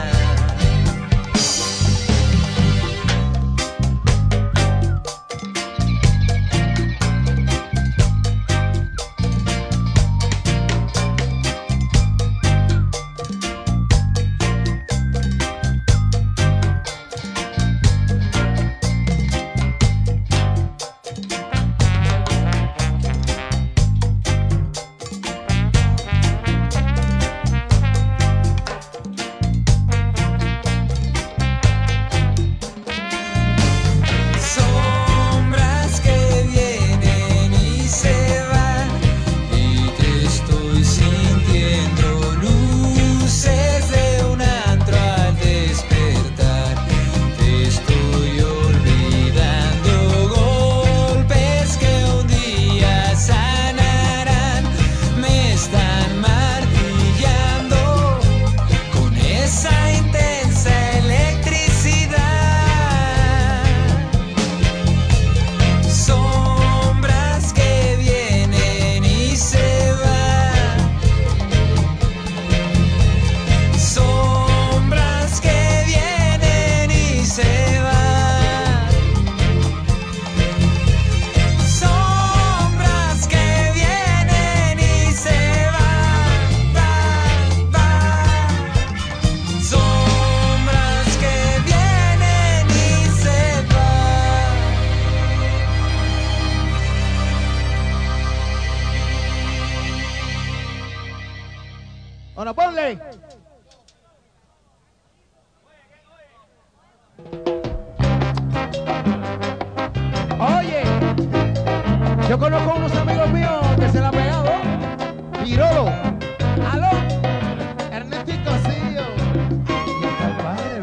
Sombras que vienen y se van, y te estoy sintiendo. Luces de un antro al despertar, te estoy olvidando golpes que un día sanarán. Me están martillando con esa intensa electricidad. Sombras que vienen y se van, sombras que vienen y se van, sombras que vienen y se van, sombras que vienen y se van. Ahora ponle. Oye, yo conozco unos amigos míos que se la han pegado. Pirolo. Aló. Ernestito Cosío. Y hasta el padre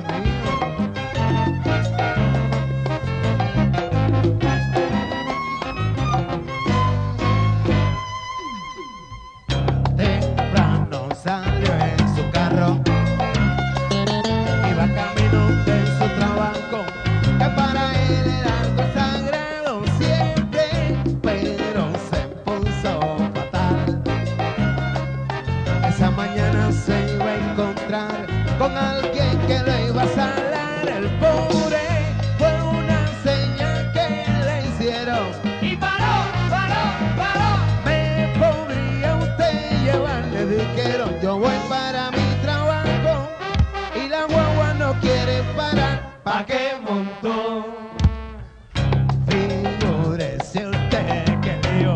mío. Temprano salió en su carro, iba camino de su trabajo, que para él era algo sagrado siempre, pero se puso fatal. Esa mañana se iba a encontrar con alguien que lo iba a salar. El pobre fue una señal que le hicieron y paró. ¿Me podría usted llevar? Le dijeron, yo voy para mi trabajo y la guagua no quiere parar. ¿Pa' qué montó? Figúrese usted que lío.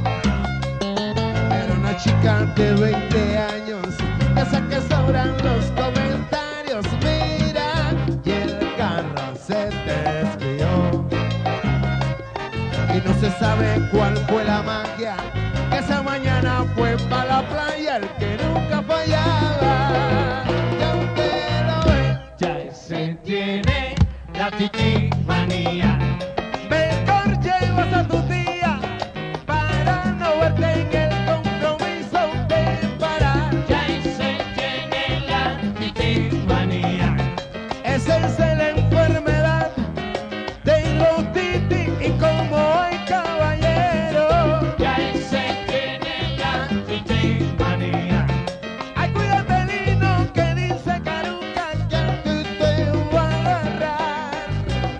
Era una chica de 20 años, de esa que sobran los comentarios. Mira, y el carro se desvió. Y no se sabe cuál fue la magia, que esa mañana fue para la playa el que nunca fallaba. Ya usted lo ve, ya se tiene la titi manía. Mejor llevas a tu tía para no verte en el compromiso de parar. Ya se tiene la titi manía. Esa es la enfermedad de los titi, y como hay caballero, ya se tiene la titi manía. Ay, cuídate, Lino, que dice Caruca que tú te va a agarrar.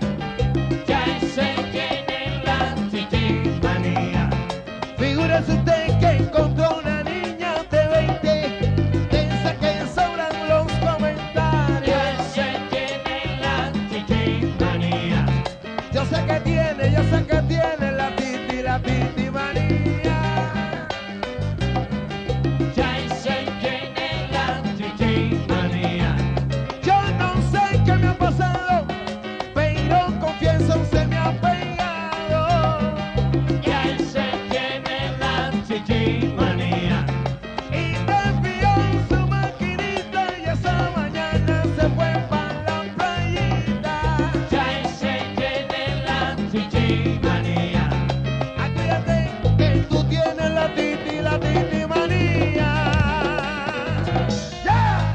tiene, yo sé que tiene la titi manía. Ya sé quién es la titi manía. Yo no sé qué me ha pasado, pero confieso se me ha pegado. Ya sé quién es la titi manía. Y me envió su maquinita y esa mañana se fue para la playita. Ya sé quién es la titi manía. Acuérdate que tú tienes la titi manía. ¡Ya!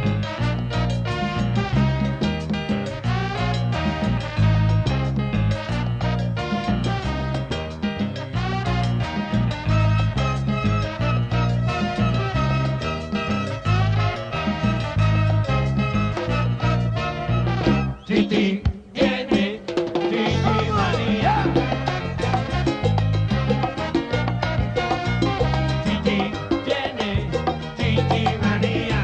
Titi tiene titi manía. Titi tiene titi manía.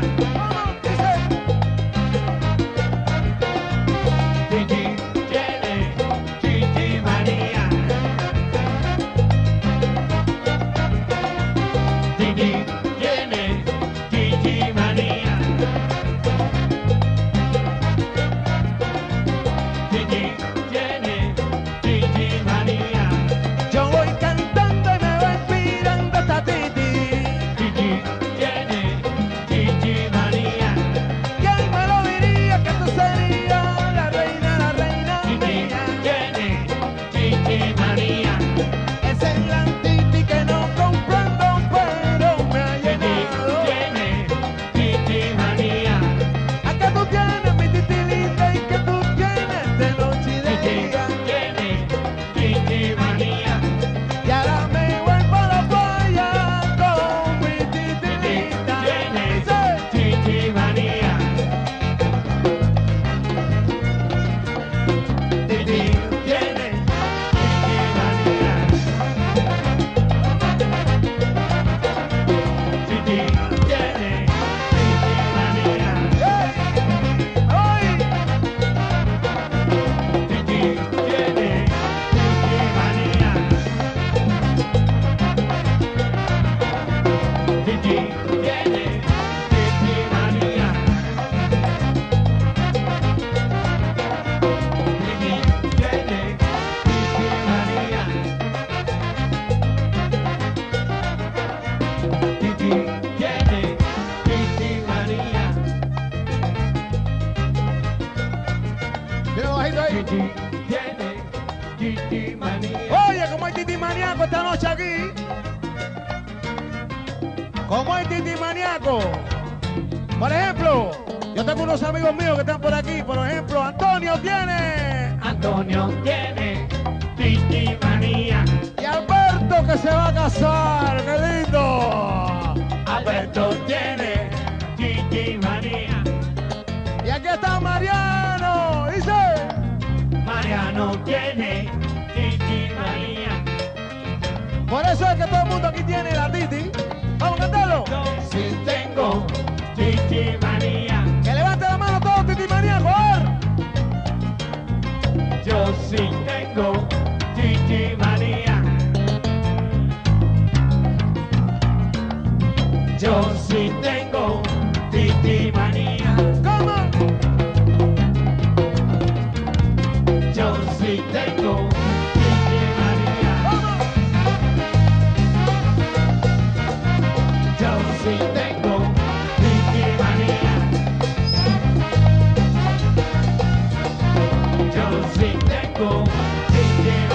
Titi tiene titi manía. Titi tiene titi manía. Titi tiene titi manía. Yo voy cantando y me voy inspirando esta titi. Titi tiene titi manía. ¿Quién me lo diría que tú serías la reina Titi mía? tiene titi manía. Esa es la titi que no comprendo, pero me ha Titi llenado. tiene titi manía. ¿A qué tú tienes, mi titi linda? ¿Y que tú tienes de noche y de Titi día? tiene titi manía. Y ahora me voy para la playa con mi titi Titi linda. tiene Sí. titi manía. Titi tiene titi manía. Titi tiene titi manía. ¡Ay! Titi tiene titi manía. Titi tiene titi manía. Titi tiene titi manía. Titi tiene titi manía. Mira bajito ahí. Titi tiene titi manía. Oye, como hay titi maníaco esta noche aquí. Como hay titi maníaco. Por ejemplo, yo tengo unos amigos míos que están por aquí. Por ejemplo, Antonio tiene. Antonio tiene titi manía. Y Alberto que se va a casar. ¡Qué lindo! Alberto tiene titi manía. Y aquí está Mariano. Dice. Mariano tiene titi manía. Por eso es que todo el mundo aquí tiene la titi. Vamos a cantarlo. Yo sí tengo titi manía. Que levante la mano todos titi maníacos. A ver. Yo sí tengo titi manía. Yo sí tengo titi manía. ¿Cómo? Yo sí tengo titi manía. ¿Cómo? Yo sí tengo titi manía. Yo sí tengo titi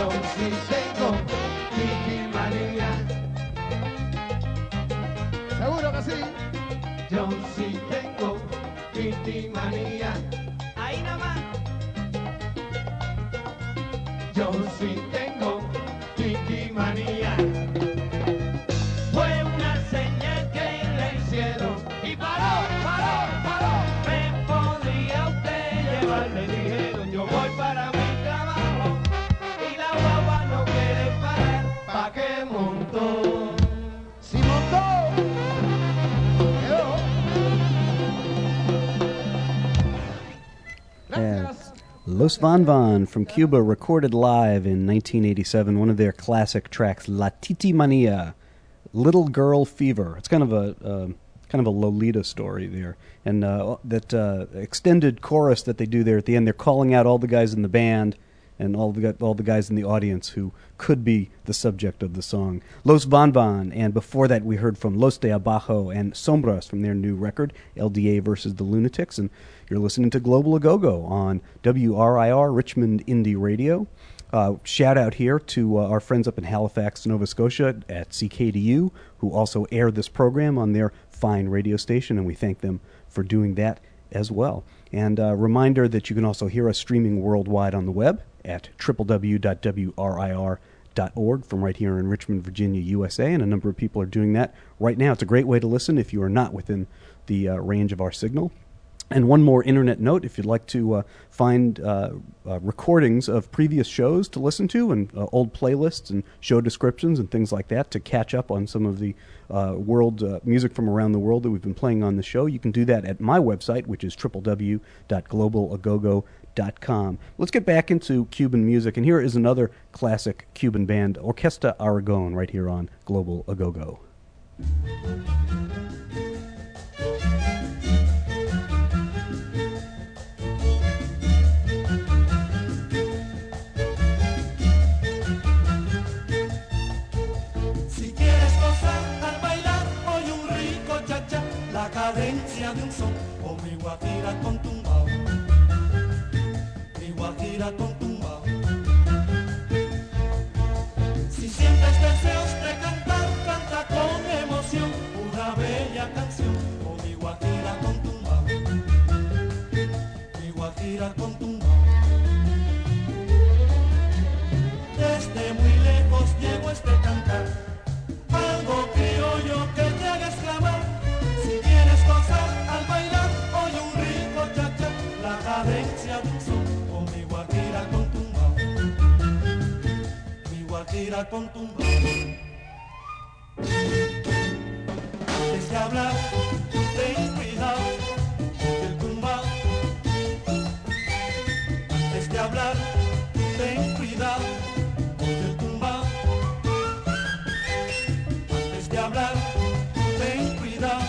Yo sí tengo Titi manía. ¿Seguro que sí? Yo sí tengo Titi manía. Ahí nomás. Yo sí tengo Titi manía. Fue una señal que le hicieron y paró. ¿Me podría usted llevar? Le dijeron, yo voy para mi trabajo y la guagua no quiere parar. ¿Pa' qué montó? ¡Si montó! ¡Quedó! Gracias. Los Van Van from Cuba, recorded live in 1987, one of their classic tracks, La Titi Mania, Little Girl Fever. It's kind of a Lolita story there, and that extended chorus that they do there at the end. They're calling out all the guys in the band and all the guys in the audience who could be the subject of the song. Los Van Van, and before that we heard from Los de Abajo and Sombras from their new record, LDA versus the Lunatics, and you're listening to Global Agogo on WRIR Richmond Indie Radio. Shout out here to our friends up in Halifax, Nova Scotia at CKDU, who also air this program on their fine radio station, and we thank them for doing that as well. And a reminder that you can also hear us streaming worldwide on the web at www.wrir.org from right here in Richmond, Virginia, USA, and a number of people are doing that right now. It's a great way to listen if you are not within the range of our signal. And one more internet note, if you'd like to find recordings of previous shows to listen to and old playlists and show descriptions and things like that to catch up on some of the world music from around the world that we've been playing on the show, you can do that at my website, which is www.globalagogo.com. Let's get back into Cuban music, and here is another classic Cuban band, Orquesta Aragon, right here on Global Agogo. Cadencia de un son o mi guajira con tumbao, mi guajira con tumbao. Si sientes deseos de cantar, canta con emoción una bella canción o mi guajira con tumbao, mi guajira con tumbao. Desde muy lejos llegó este cantar, algo criollo que te haga exclamar. Al bailar, oye un rico cha-cha, la cadencia de un son, con mi guajira con tumbao, mi guajira con tumbao. Antes de hablar, ten cuidado del tumbao. Antes de hablar, ten cuidado del tumbao. Antes de hablar, ten cuidado.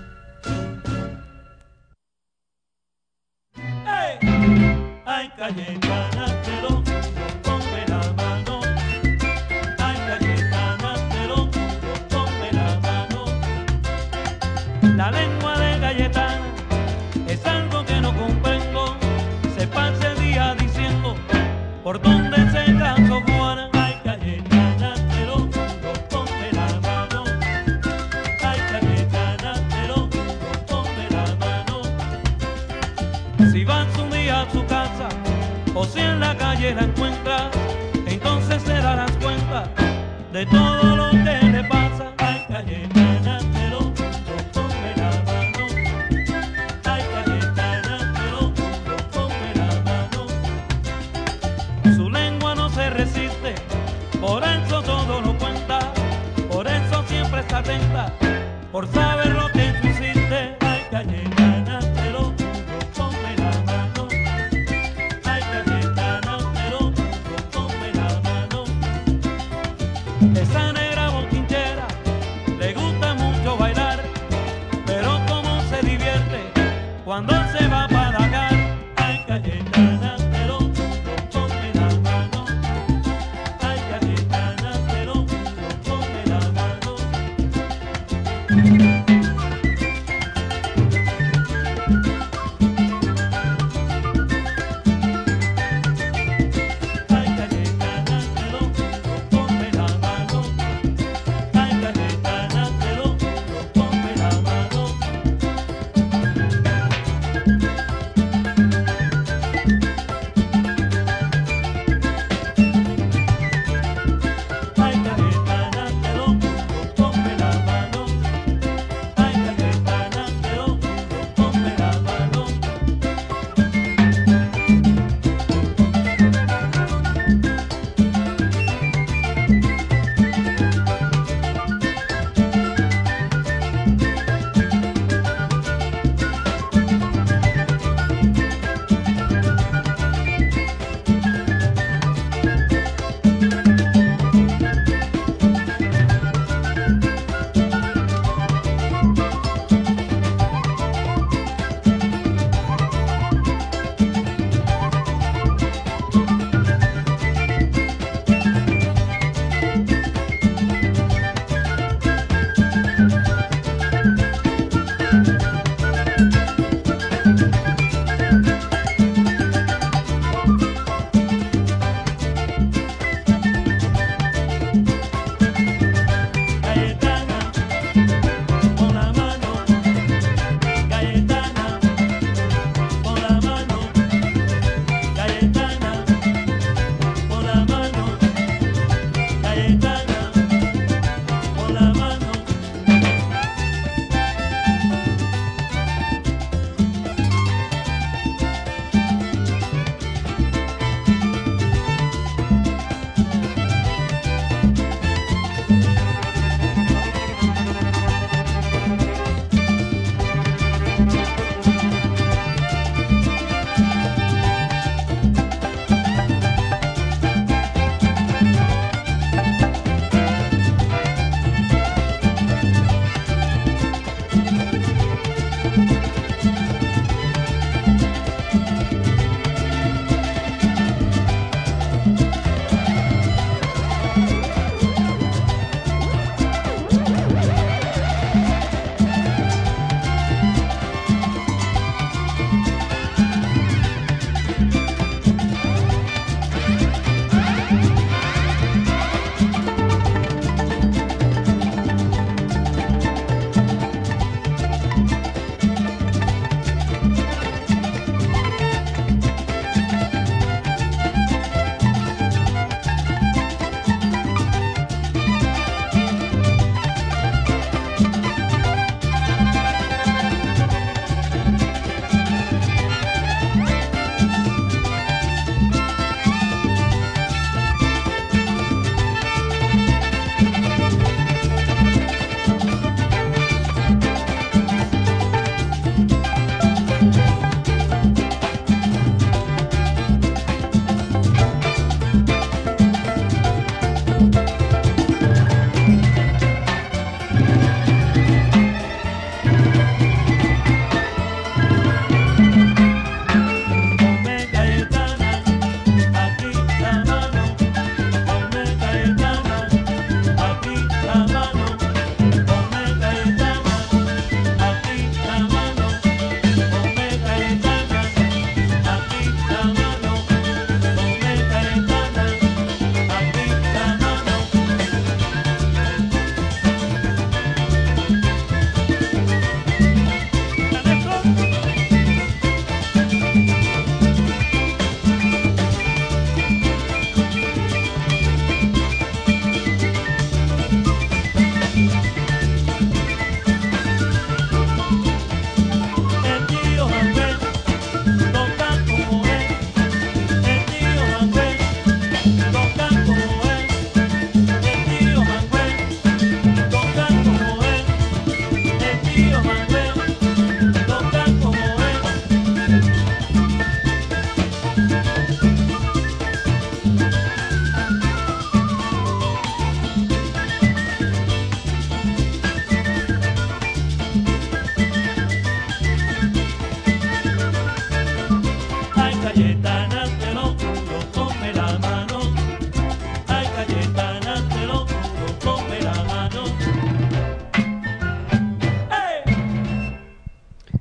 calle Cayetana, te lo juro, ponme la mano. Ay, Cayetana, te lo juro, ponme la mano. La lengua de Cayetana es algo que no comprendo. Se pasa el día diciendo por dónde se casó Juana. Ay, Cayetana, te lo juro, ponme la mano. Ay, Cayetana, te lo juro, ponme la mano. Si vas un día a su casa o si en la calle la encuentras, entonces te darás cuenta de todo lo que le pasa. Ay, Cayetana, te lo juro, ponme la mano. Ay, Cayetana, te lo juro, ponme la mano. Su lengua no se resiste, por eso todo lo cuenta, por eso siempre está atenta, por saber lo que tú hiciste. Ay, Cayetana, te lo juro, ponme la mano. Ay, Cayetana, te lo juro, ponme la mano. Esa negra bochinchera le gusta mucho bailar, pero cómo se divierte cuando se va para la cara. Ay, Cayetana, te lo juro, ponme la mano. Ay, Cayetana, te lo juro, ponme la mano.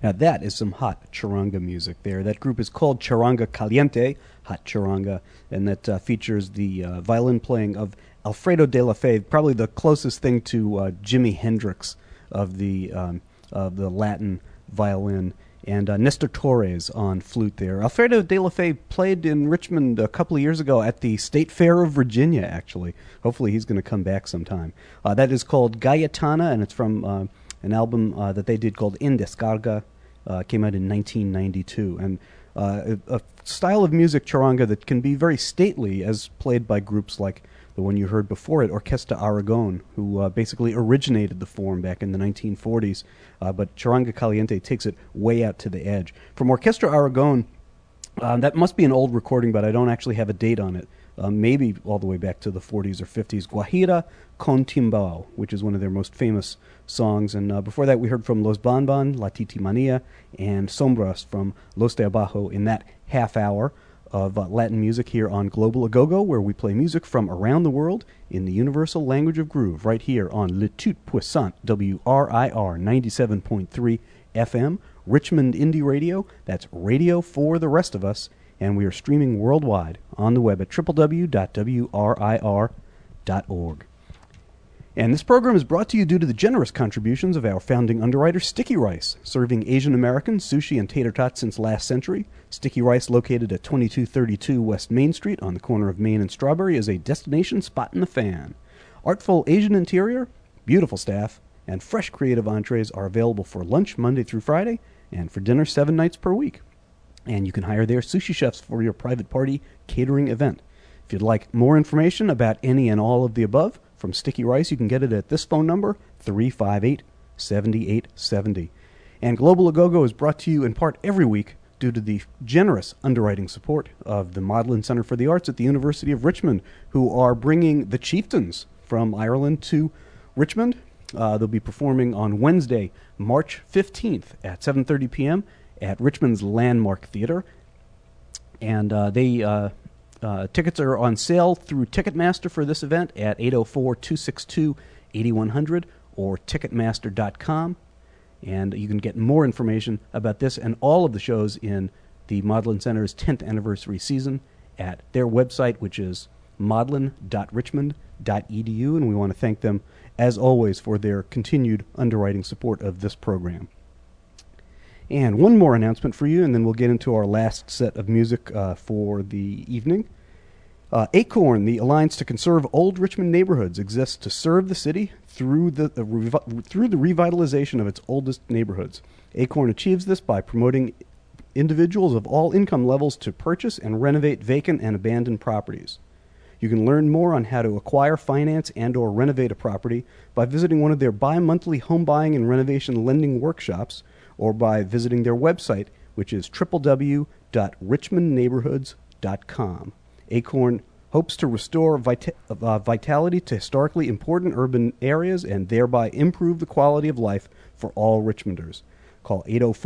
Now that is some hot charanga music there. That group is called Charanga Caliente, hot charanga, and that features the violin playing of Alfredo de la Fe, probably the closest thing to Jimi Hendrix of the Latin violin, and Nestor Torres on flute there. Alfredo de la Fe played in Richmond a couple of years ago at the State Fair of Virginia, actually. Hopefully he's going to come back sometime. That is called Gayetana, and it's from an album that they did called In Descarga. Came out in 1992. And a style of music, charanga, that can be very stately, as played by groups like the one you heard before it, Orquesta Aragon, who basically originated the form back in the 1940s. But Charanga Caliente takes it way out to the edge. From Orquesta Aragon, that must be an old recording, but I don't actually have a date on it. Maybe all the way back to the 40s or 50s. Guajira con Timbao, which is one of their most famous songs. And before that, we heard from Los Banban, La Titimania, and Sombras from Los de Abajo in that half hour of Latin music here on Global Agogo, where we play music from around the world in the universal language of groove, right here on Le Tout Puissant, WRIR 97.3 FM, Richmond Indie Radio. That's radio for the rest of us. And we are streaming worldwide on the web at www.wrir.org. And this program is brought to you due to the generous contributions of our founding underwriter, Sticky Rice, serving Asian Americans sushi and tater tots since last century. Sticky Rice, located at 2232 West Main Street on the corner of Main and Strawberry, is a destination spot in the fan. Artful Asian interior, beautiful staff, and fresh creative entrees are available for lunch Monday through Friday and for dinner 7 nights per week. And you can hire their sushi chefs for your private party catering event. If you'd like more information about any and all of the above from Sticky Rice, you can get it at this phone number, 358-7870. And Global Agogo is brought to you in part every week due to the generous underwriting support of the Magdalen Center for the Arts at the University of Richmond, who are bringing the Chieftains from Ireland to Richmond. They'll be performing on Wednesday, March 15th at 7:30 p.m. at Richmond's Landmark Theater. And tickets are on sale through Ticketmaster for this event at 804-262-8100 or Ticketmaster.com. And you can get more information about this and all of the shows in the Magdalen Center's 10th anniversary season at their website, which is magdalen.richmond.edu. And we want to thank them, as always, for their continued underwriting support of this program. And one more announcement for you, and then we'll get into our last set of music for the evening. ACORN, the Alliance to Conserve Old Richmond Neighborhoods, exists to serve the city through the revitalization of its oldest neighborhoods. ACORN achieves this by promoting individuals of all income levels to purchase and renovate vacant and abandoned properties. You can learn more on how to acquire, finance, and or renovate a property by visiting one of their bi-monthly home buying and renovation lending workshops, or by visiting their website, which is www.richmondneighborhoods.com. ACORN hopes to restore vitality to historically important urban areas and thereby improve the quality of life for all Richmonders. Call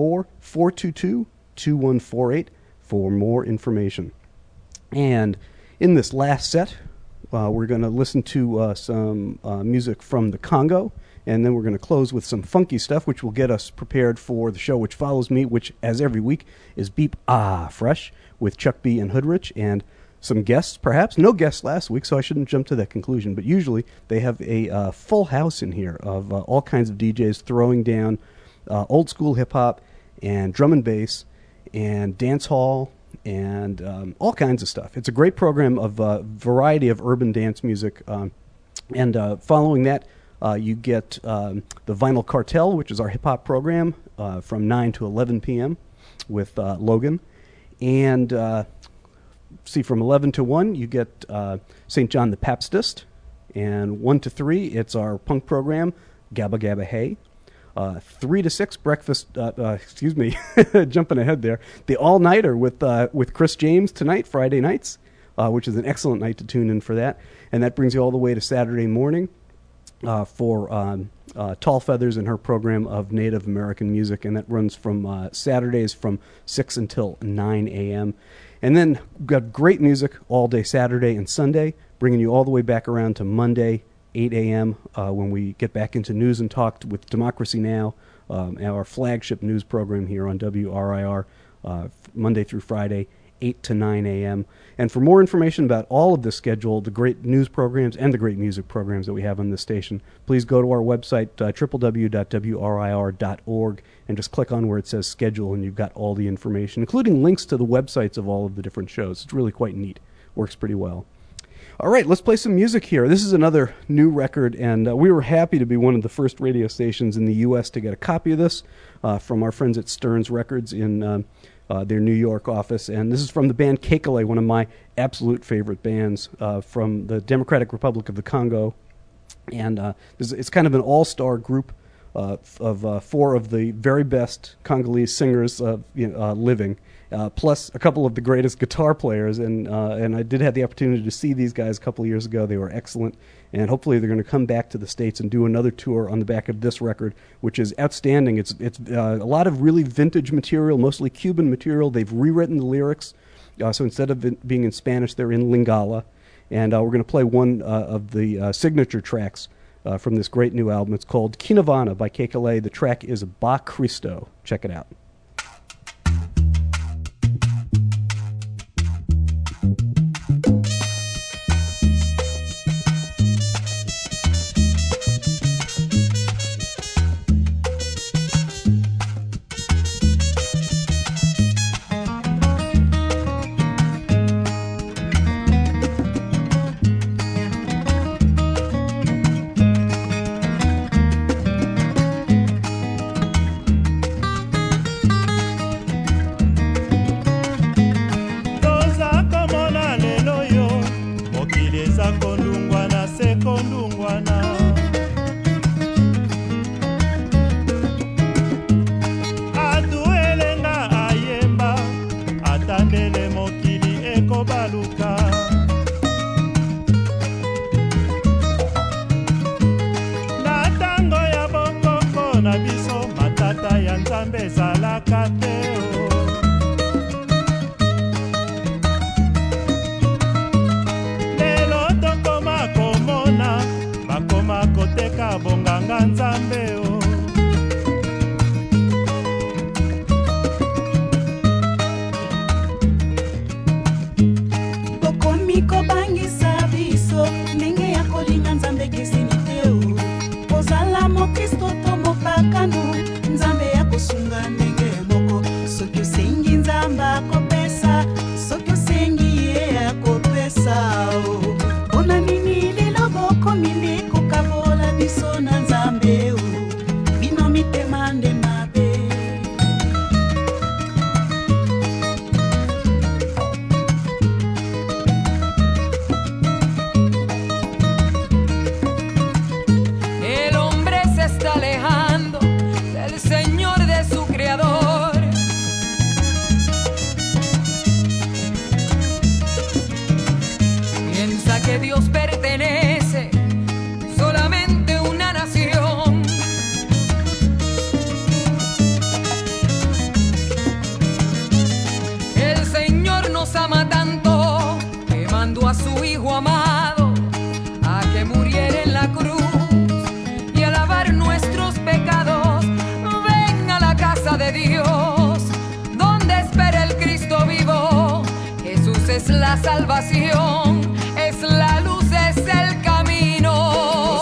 804-422-2148 for more information. And in this last set, we're going to listen to some music from the Congo. And then we're going to close with some funky stuff, which will get us prepared for the show which follows me, which, as every week, is Beep Fresh with Chuck B. and Hoodrich, and some guests, perhaps. No guests last week, so I shouldn't jump to that conclusion. But usually they have a full house in here of all kinds of DJs throwing down old-school hip-hop and drum and bass and dance hall and all kinds of stuff. It's a great program of variety of urban dance music. And following that, you get the Vinyl Cartel, which is our hip-hop program, from 9 to 11 p.m. with Logan. And, from 11 to 1, you get St. John the Baptist. And 1 to 3, it's our punk program, Gabba Gabba Hey. 3 to 6, breakfast, jumping ahead there, the All-Nighter with Chris James tonight, Friday nights, which is an excellent night to tune in for that. And that brings you all the way to Saturday morning. For Tall Feathers and her program of Native American music, and that runs from Saturdays from 6 until 9 a.m. And then we've got great music all day Saturday and Sunday, bringing you all the way back around to Monday, 8 a.m., when we get back into news and talk with Democracy Now! our flagship news program here on WRIR, Monday through Friday, 8 to 9 a.m. And for more information about all of the schedule, the great news programs and the great music programs that we have on this station, please go to our website, www.wrir.org, and just click on where it says schedule, and you've got all the information, including links to the websites of all of the different shows. It's really quite neat. Works pretty well. All right, let's play some music here. This is another new record, and we were happy to be one of the first radio stations in the U.S. to get a copy of this from our friends at Stearns Records in their New York office. And this is from the band Kekele, one of my absolute favorite bands from the Democratic Republic of the Congo. And it's kind of an all-star group of four of the very best Congolese singers living. Plus a couple of the greatest guitar players, and I did have the opportunity to see these guys a couple of years ago. They were excellent, and hopefully they're going to come back to the States and do another tour on the back of this record, which is outstanding. It's a lot of really vintage material, mostly Cuban material. They've rewritten the lyrics, so instead of it being in Spanish, they're in Lingala, and we're going to play one of the signature tracks from this great new album. It's called Kinavana by Kekele. The track is Ba Cristo. Check it out. Es la salvación, es la luz, es el camino.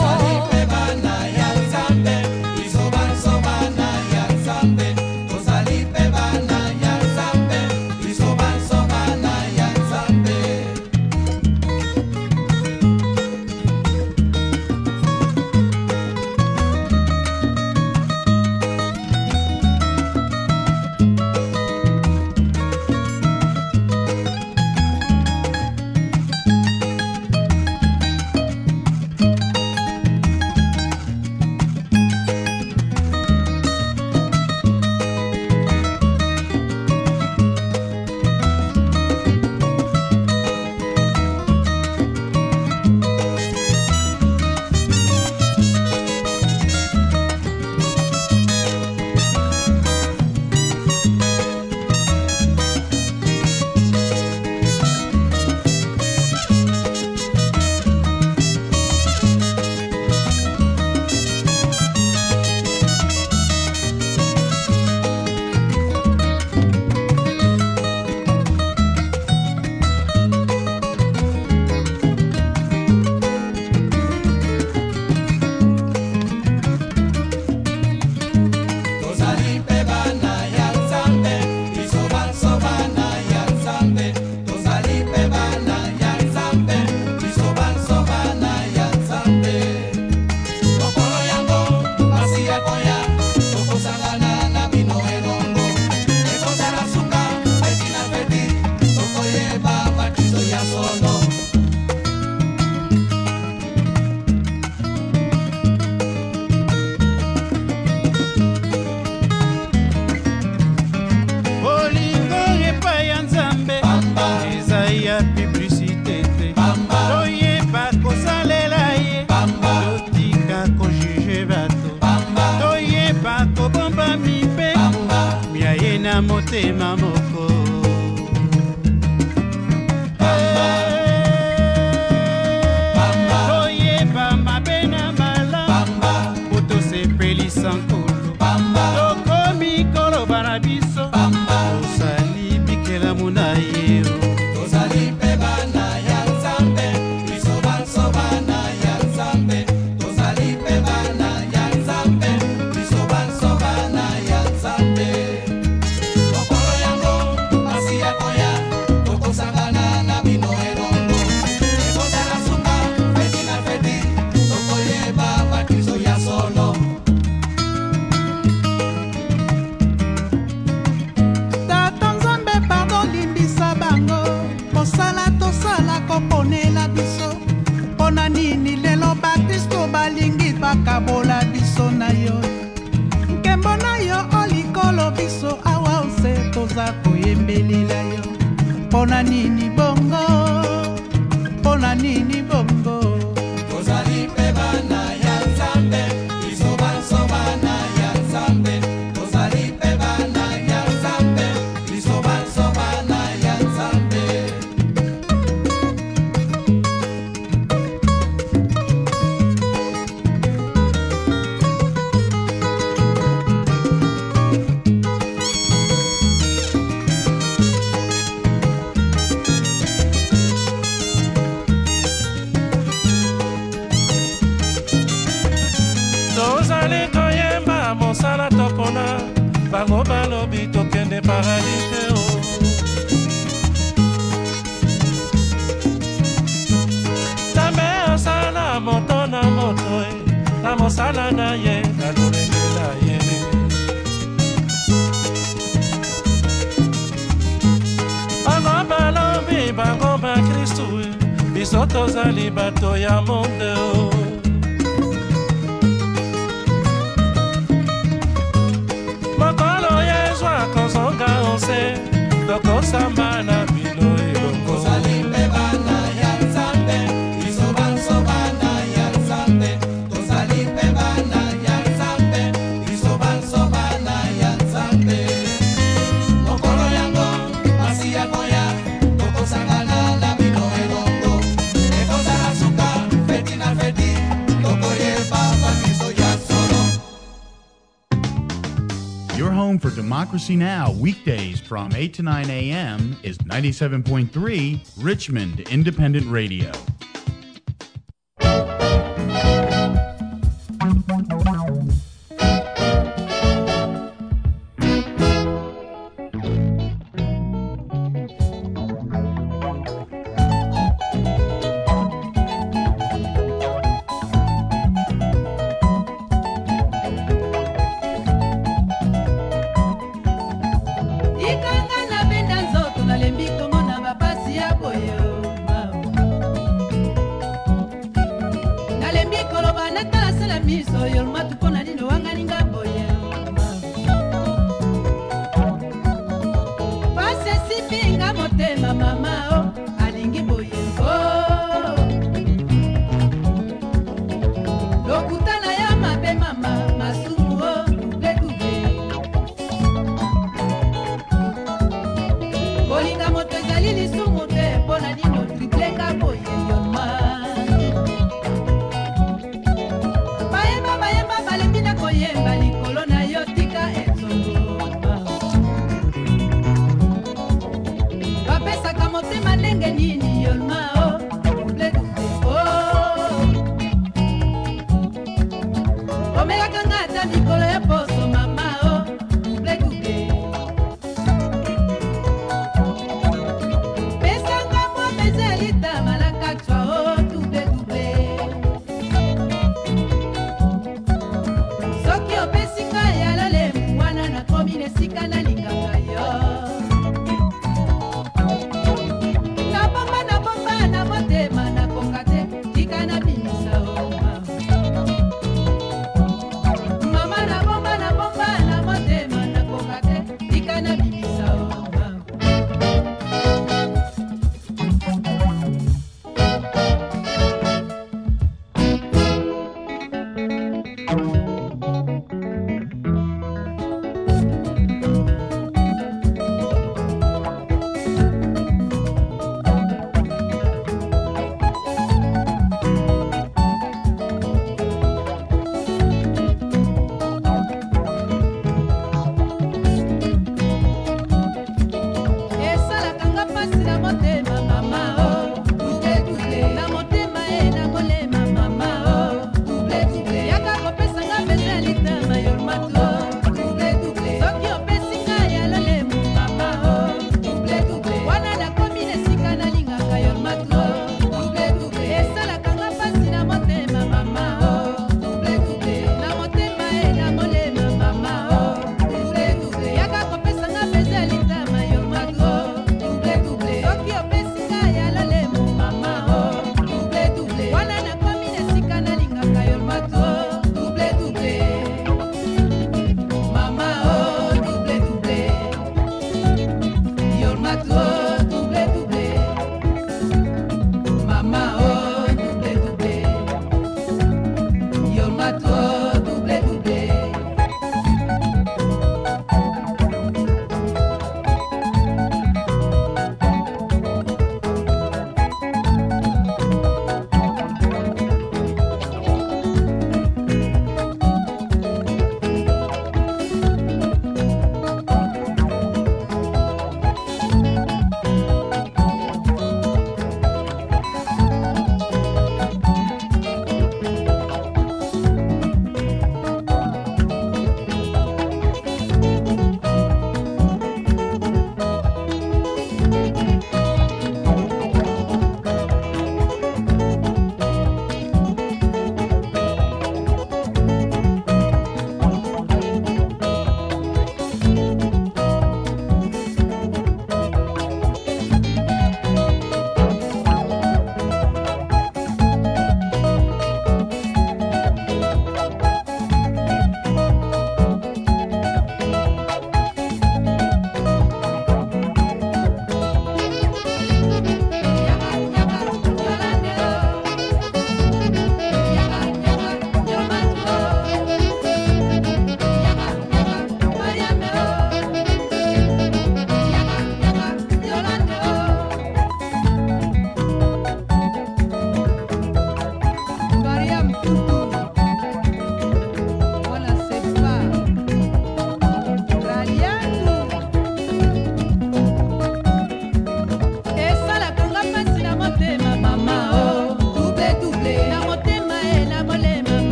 solo. Bolingo epai ya Nzambe eza ya publicité te toyeba kosalela ye totika kojuge bato toyeba kobomba mibeko mia ye na motema moko toyeba mabe na malamu po tosepelisa nkolo tokomi koloba na biso tozali bikelamu na ye Tozali pe bana ya Nzambe, biso banso bana ya Nzambe. Tozali pe bana ya Nzambe, biso banso bana ya Nzambe. Mokolo yango pasi ya koya, tokosangana na bino elongo. Ekozala suka, feti na feti, tokoyeba bakristo ya solo. tata Nzambe pardon limbisa bango kosala tosala koponela biso mpona nini lelo bakristo balingi bakabola biso na yo nkembo na yo olikolo biso awa ose toza koyembelela yo mpona nini bongo mpona nini bongo Tozali pe bana ya Nzambe, biso banso bana ya Nzambe. Tozali pe bana ya Nzambe, biso banso bana ya Nzambe. tozali koyemba mosala topona bango balobi tokende paradis te o Nzambe asala moto na moto na mosala na ye na lolenge na ye bango balobi bango bakristu biso tozali bato ya monde o mokolo yezwa kozonga onse tokosamba na bino elongo Tozali pe bana ya Nzambe, biso banso bana ya Nzambe. Tozali pe bana ya Nzambe, biso banso bana ya Nzambe. Mokolo yango pasi ya koya, tokosangana na bino elongo. Ekozala suka, feti na feti, tokoyeba bakristo ya solo. Your home for Democracy Now! Weekdays from 8 to 9 a.m. is 97.3 Richmond Independent Radio. Ikanga na benda nzoto nalembi komona bapasi ya boyo nalembi koloba natala sala miso yolmatu mpona nino wanganinga boye pasi esipinga motema mama o alingi boye o lokuta na ya mabe mama masumu o dubledube kolinga moto ezali lisumu te mpona nino triplenga boye yoma bayemba bayemba balembi na koyemba likolo na yo tika enzongo bapesaka motema ndenge nini yolma o dubledube o omelaka nga ata mikolo ya poso mama o dubledube pesanga mwa bezelita malaka twa o dubledube soki opesinga ya lolemu wana nakomi na esika nalingaka yo nabomba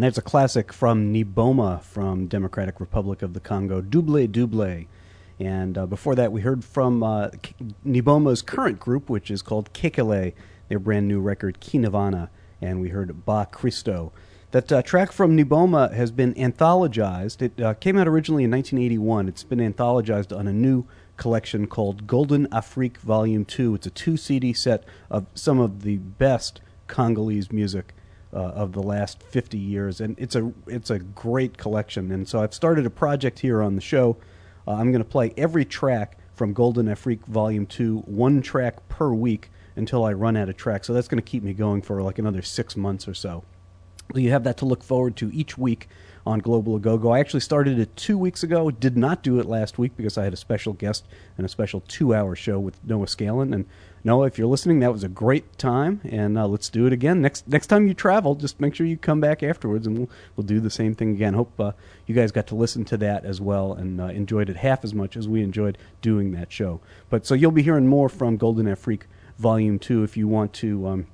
that's a classic from Niboma from Democratic Republic of the Congo, Double Double. And before that, we heard from Niboma's current group, which is called Kekele, their brand new record, Kinavana, and we heard Ba Christo. That track from Niboma has been anthologized. It came out originally in 1981. It's been anthologized on a new collection called Golden Afrique Volume 2. It's a 2-CD set of some of the best Congolese music of the last 50 years, and it's a great collection. And so I've started a project here on the show. I'm going to play every track from Golden Afrique Volume 2, one track per week until I run out of tracks. So that's going to keep me going for like another 6 months or so. So you have that to look forward to each week on Global Agogo. I actually started it 2 weeks ago. Did not do it last week because I had a special guest and a special 2-hour show with Noah Scalin. And Noah, if you're listening, that was a great time, and let's do it again. Next time you travel, just make sure you come back afterwards, and we'll do the same thing again. Hope you guys got to listen to that as well and enjoyed it half as much as we enjoyed doing that show. But so you'll be hearing more from Golden Afrique Volume 2 if you want to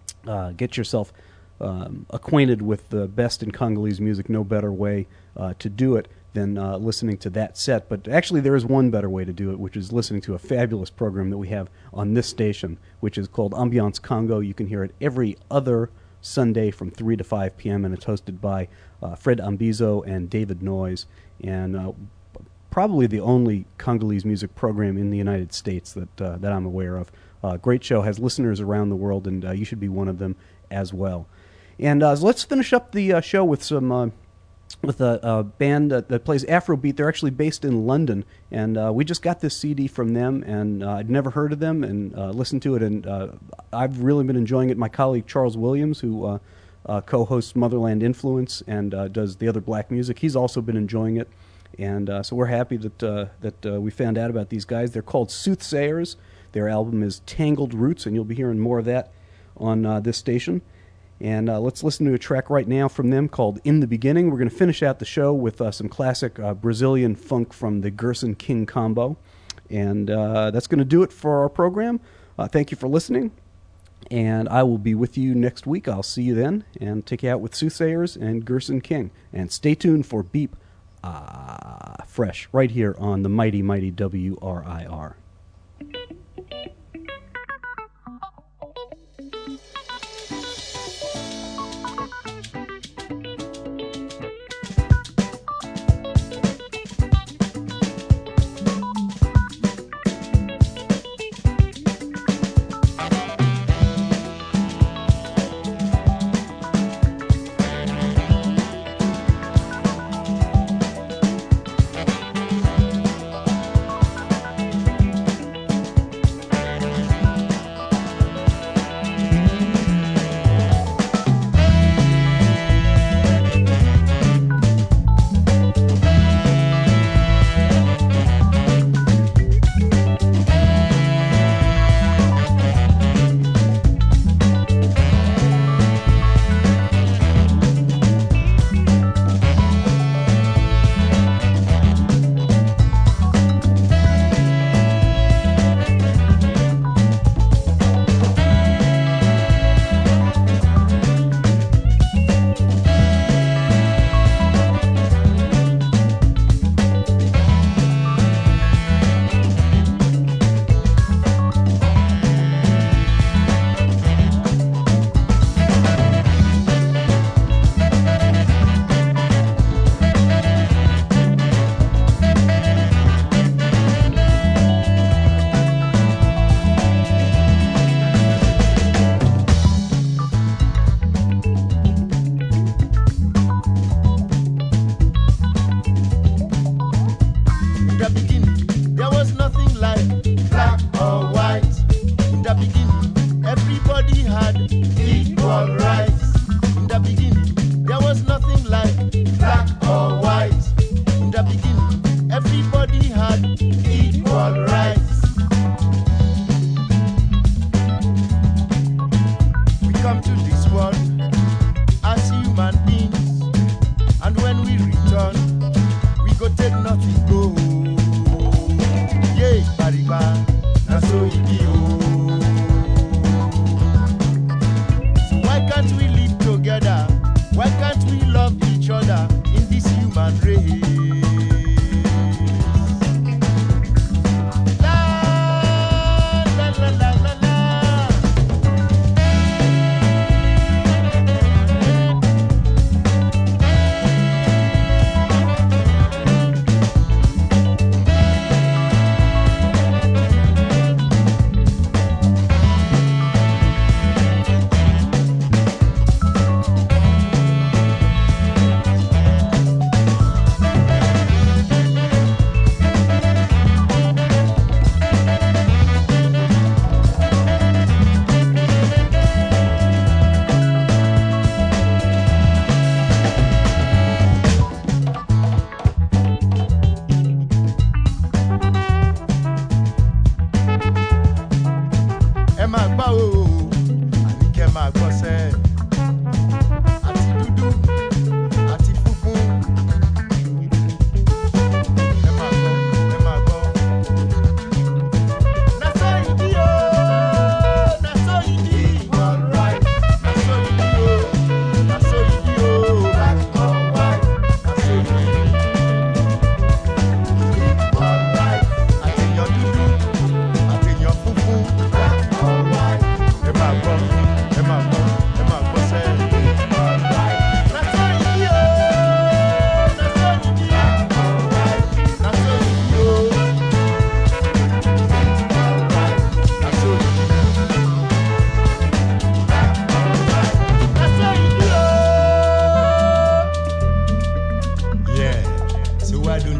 get yourself acquainted with the best in Congolese music. No better way to do it than listening to that set. But actually there is one better way to do it, which is listening to a fabulous program that we have on this station, which is called Ambiance Congo. You can hear it every other Sunday from 3 to 5 p.m., and it's hosted by Fred Ambizo and David Noyes, and probably the only Congolese music program in the United States that I'm aware of. Great show, has listeners around the world, and you should be one of them as well. And so let's finish up the show with some with a band that plays Afrobeat. They're actually based in London, and we just got this CD from them, and I'd never heard of them, and listened to it, and I've really been enjoying it. My colleague Charles Williams, who co-hosts Motherland Influence and does the other black music, he's also been enjoying it, and so we're happy that we found out about these guys. They're called Soothsayers. Their album is Tangled Roots, and you'll be hearing more of that on this station. And let's listen to a track right now from them called In the Beginning. We're going to finish out the show with some classic Brazilian funk from the Gerson King combo. And that's going to do it for our program. Thank you for listening. And I will be with you next week. I'll see you then and take you out with Soothsayers and Gerson King. And stay tuned for Beep Fresh right here on the mighty, mighty WRIR. Why can't we live together? Why can't we love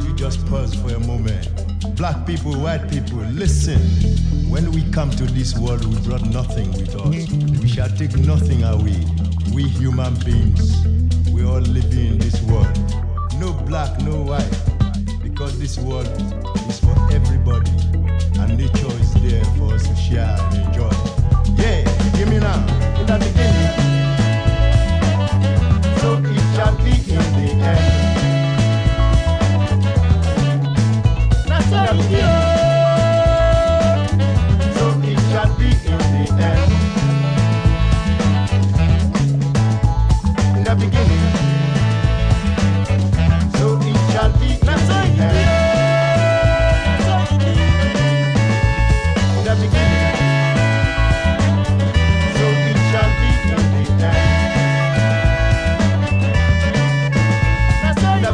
you just pause for a moment. Black people, white people, listen. When we come to this world, we brought nothing with us. We shall take nothing away. We human beings, we all living in this world. No black, no white, because this world is for everybody, and nature is there for us to share and enjoy. Yeah, give me now, in the beginning, so it shall be in the end. That's all it is. So it shall be in the end. In the beginning, so it shall be in the end. In the beginning, so it shall be in the end. In the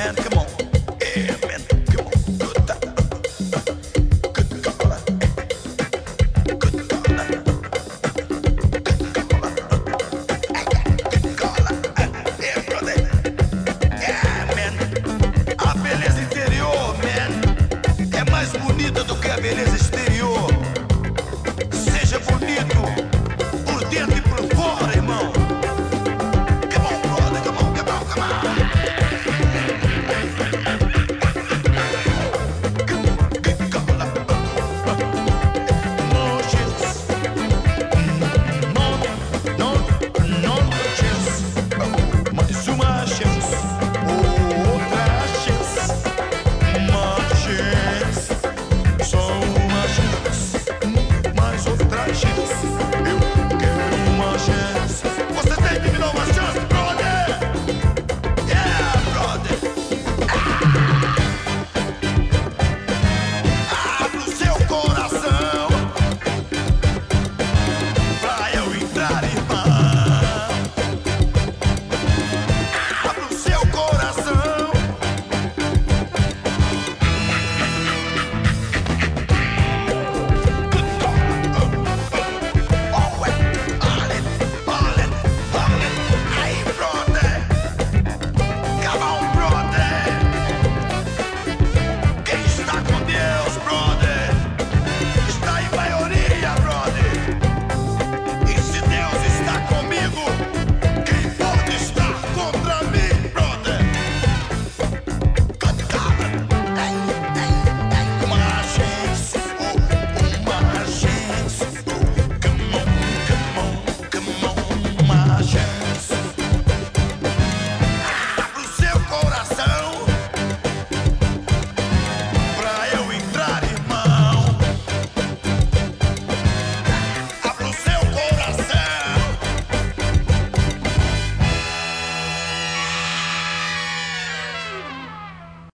man, come on.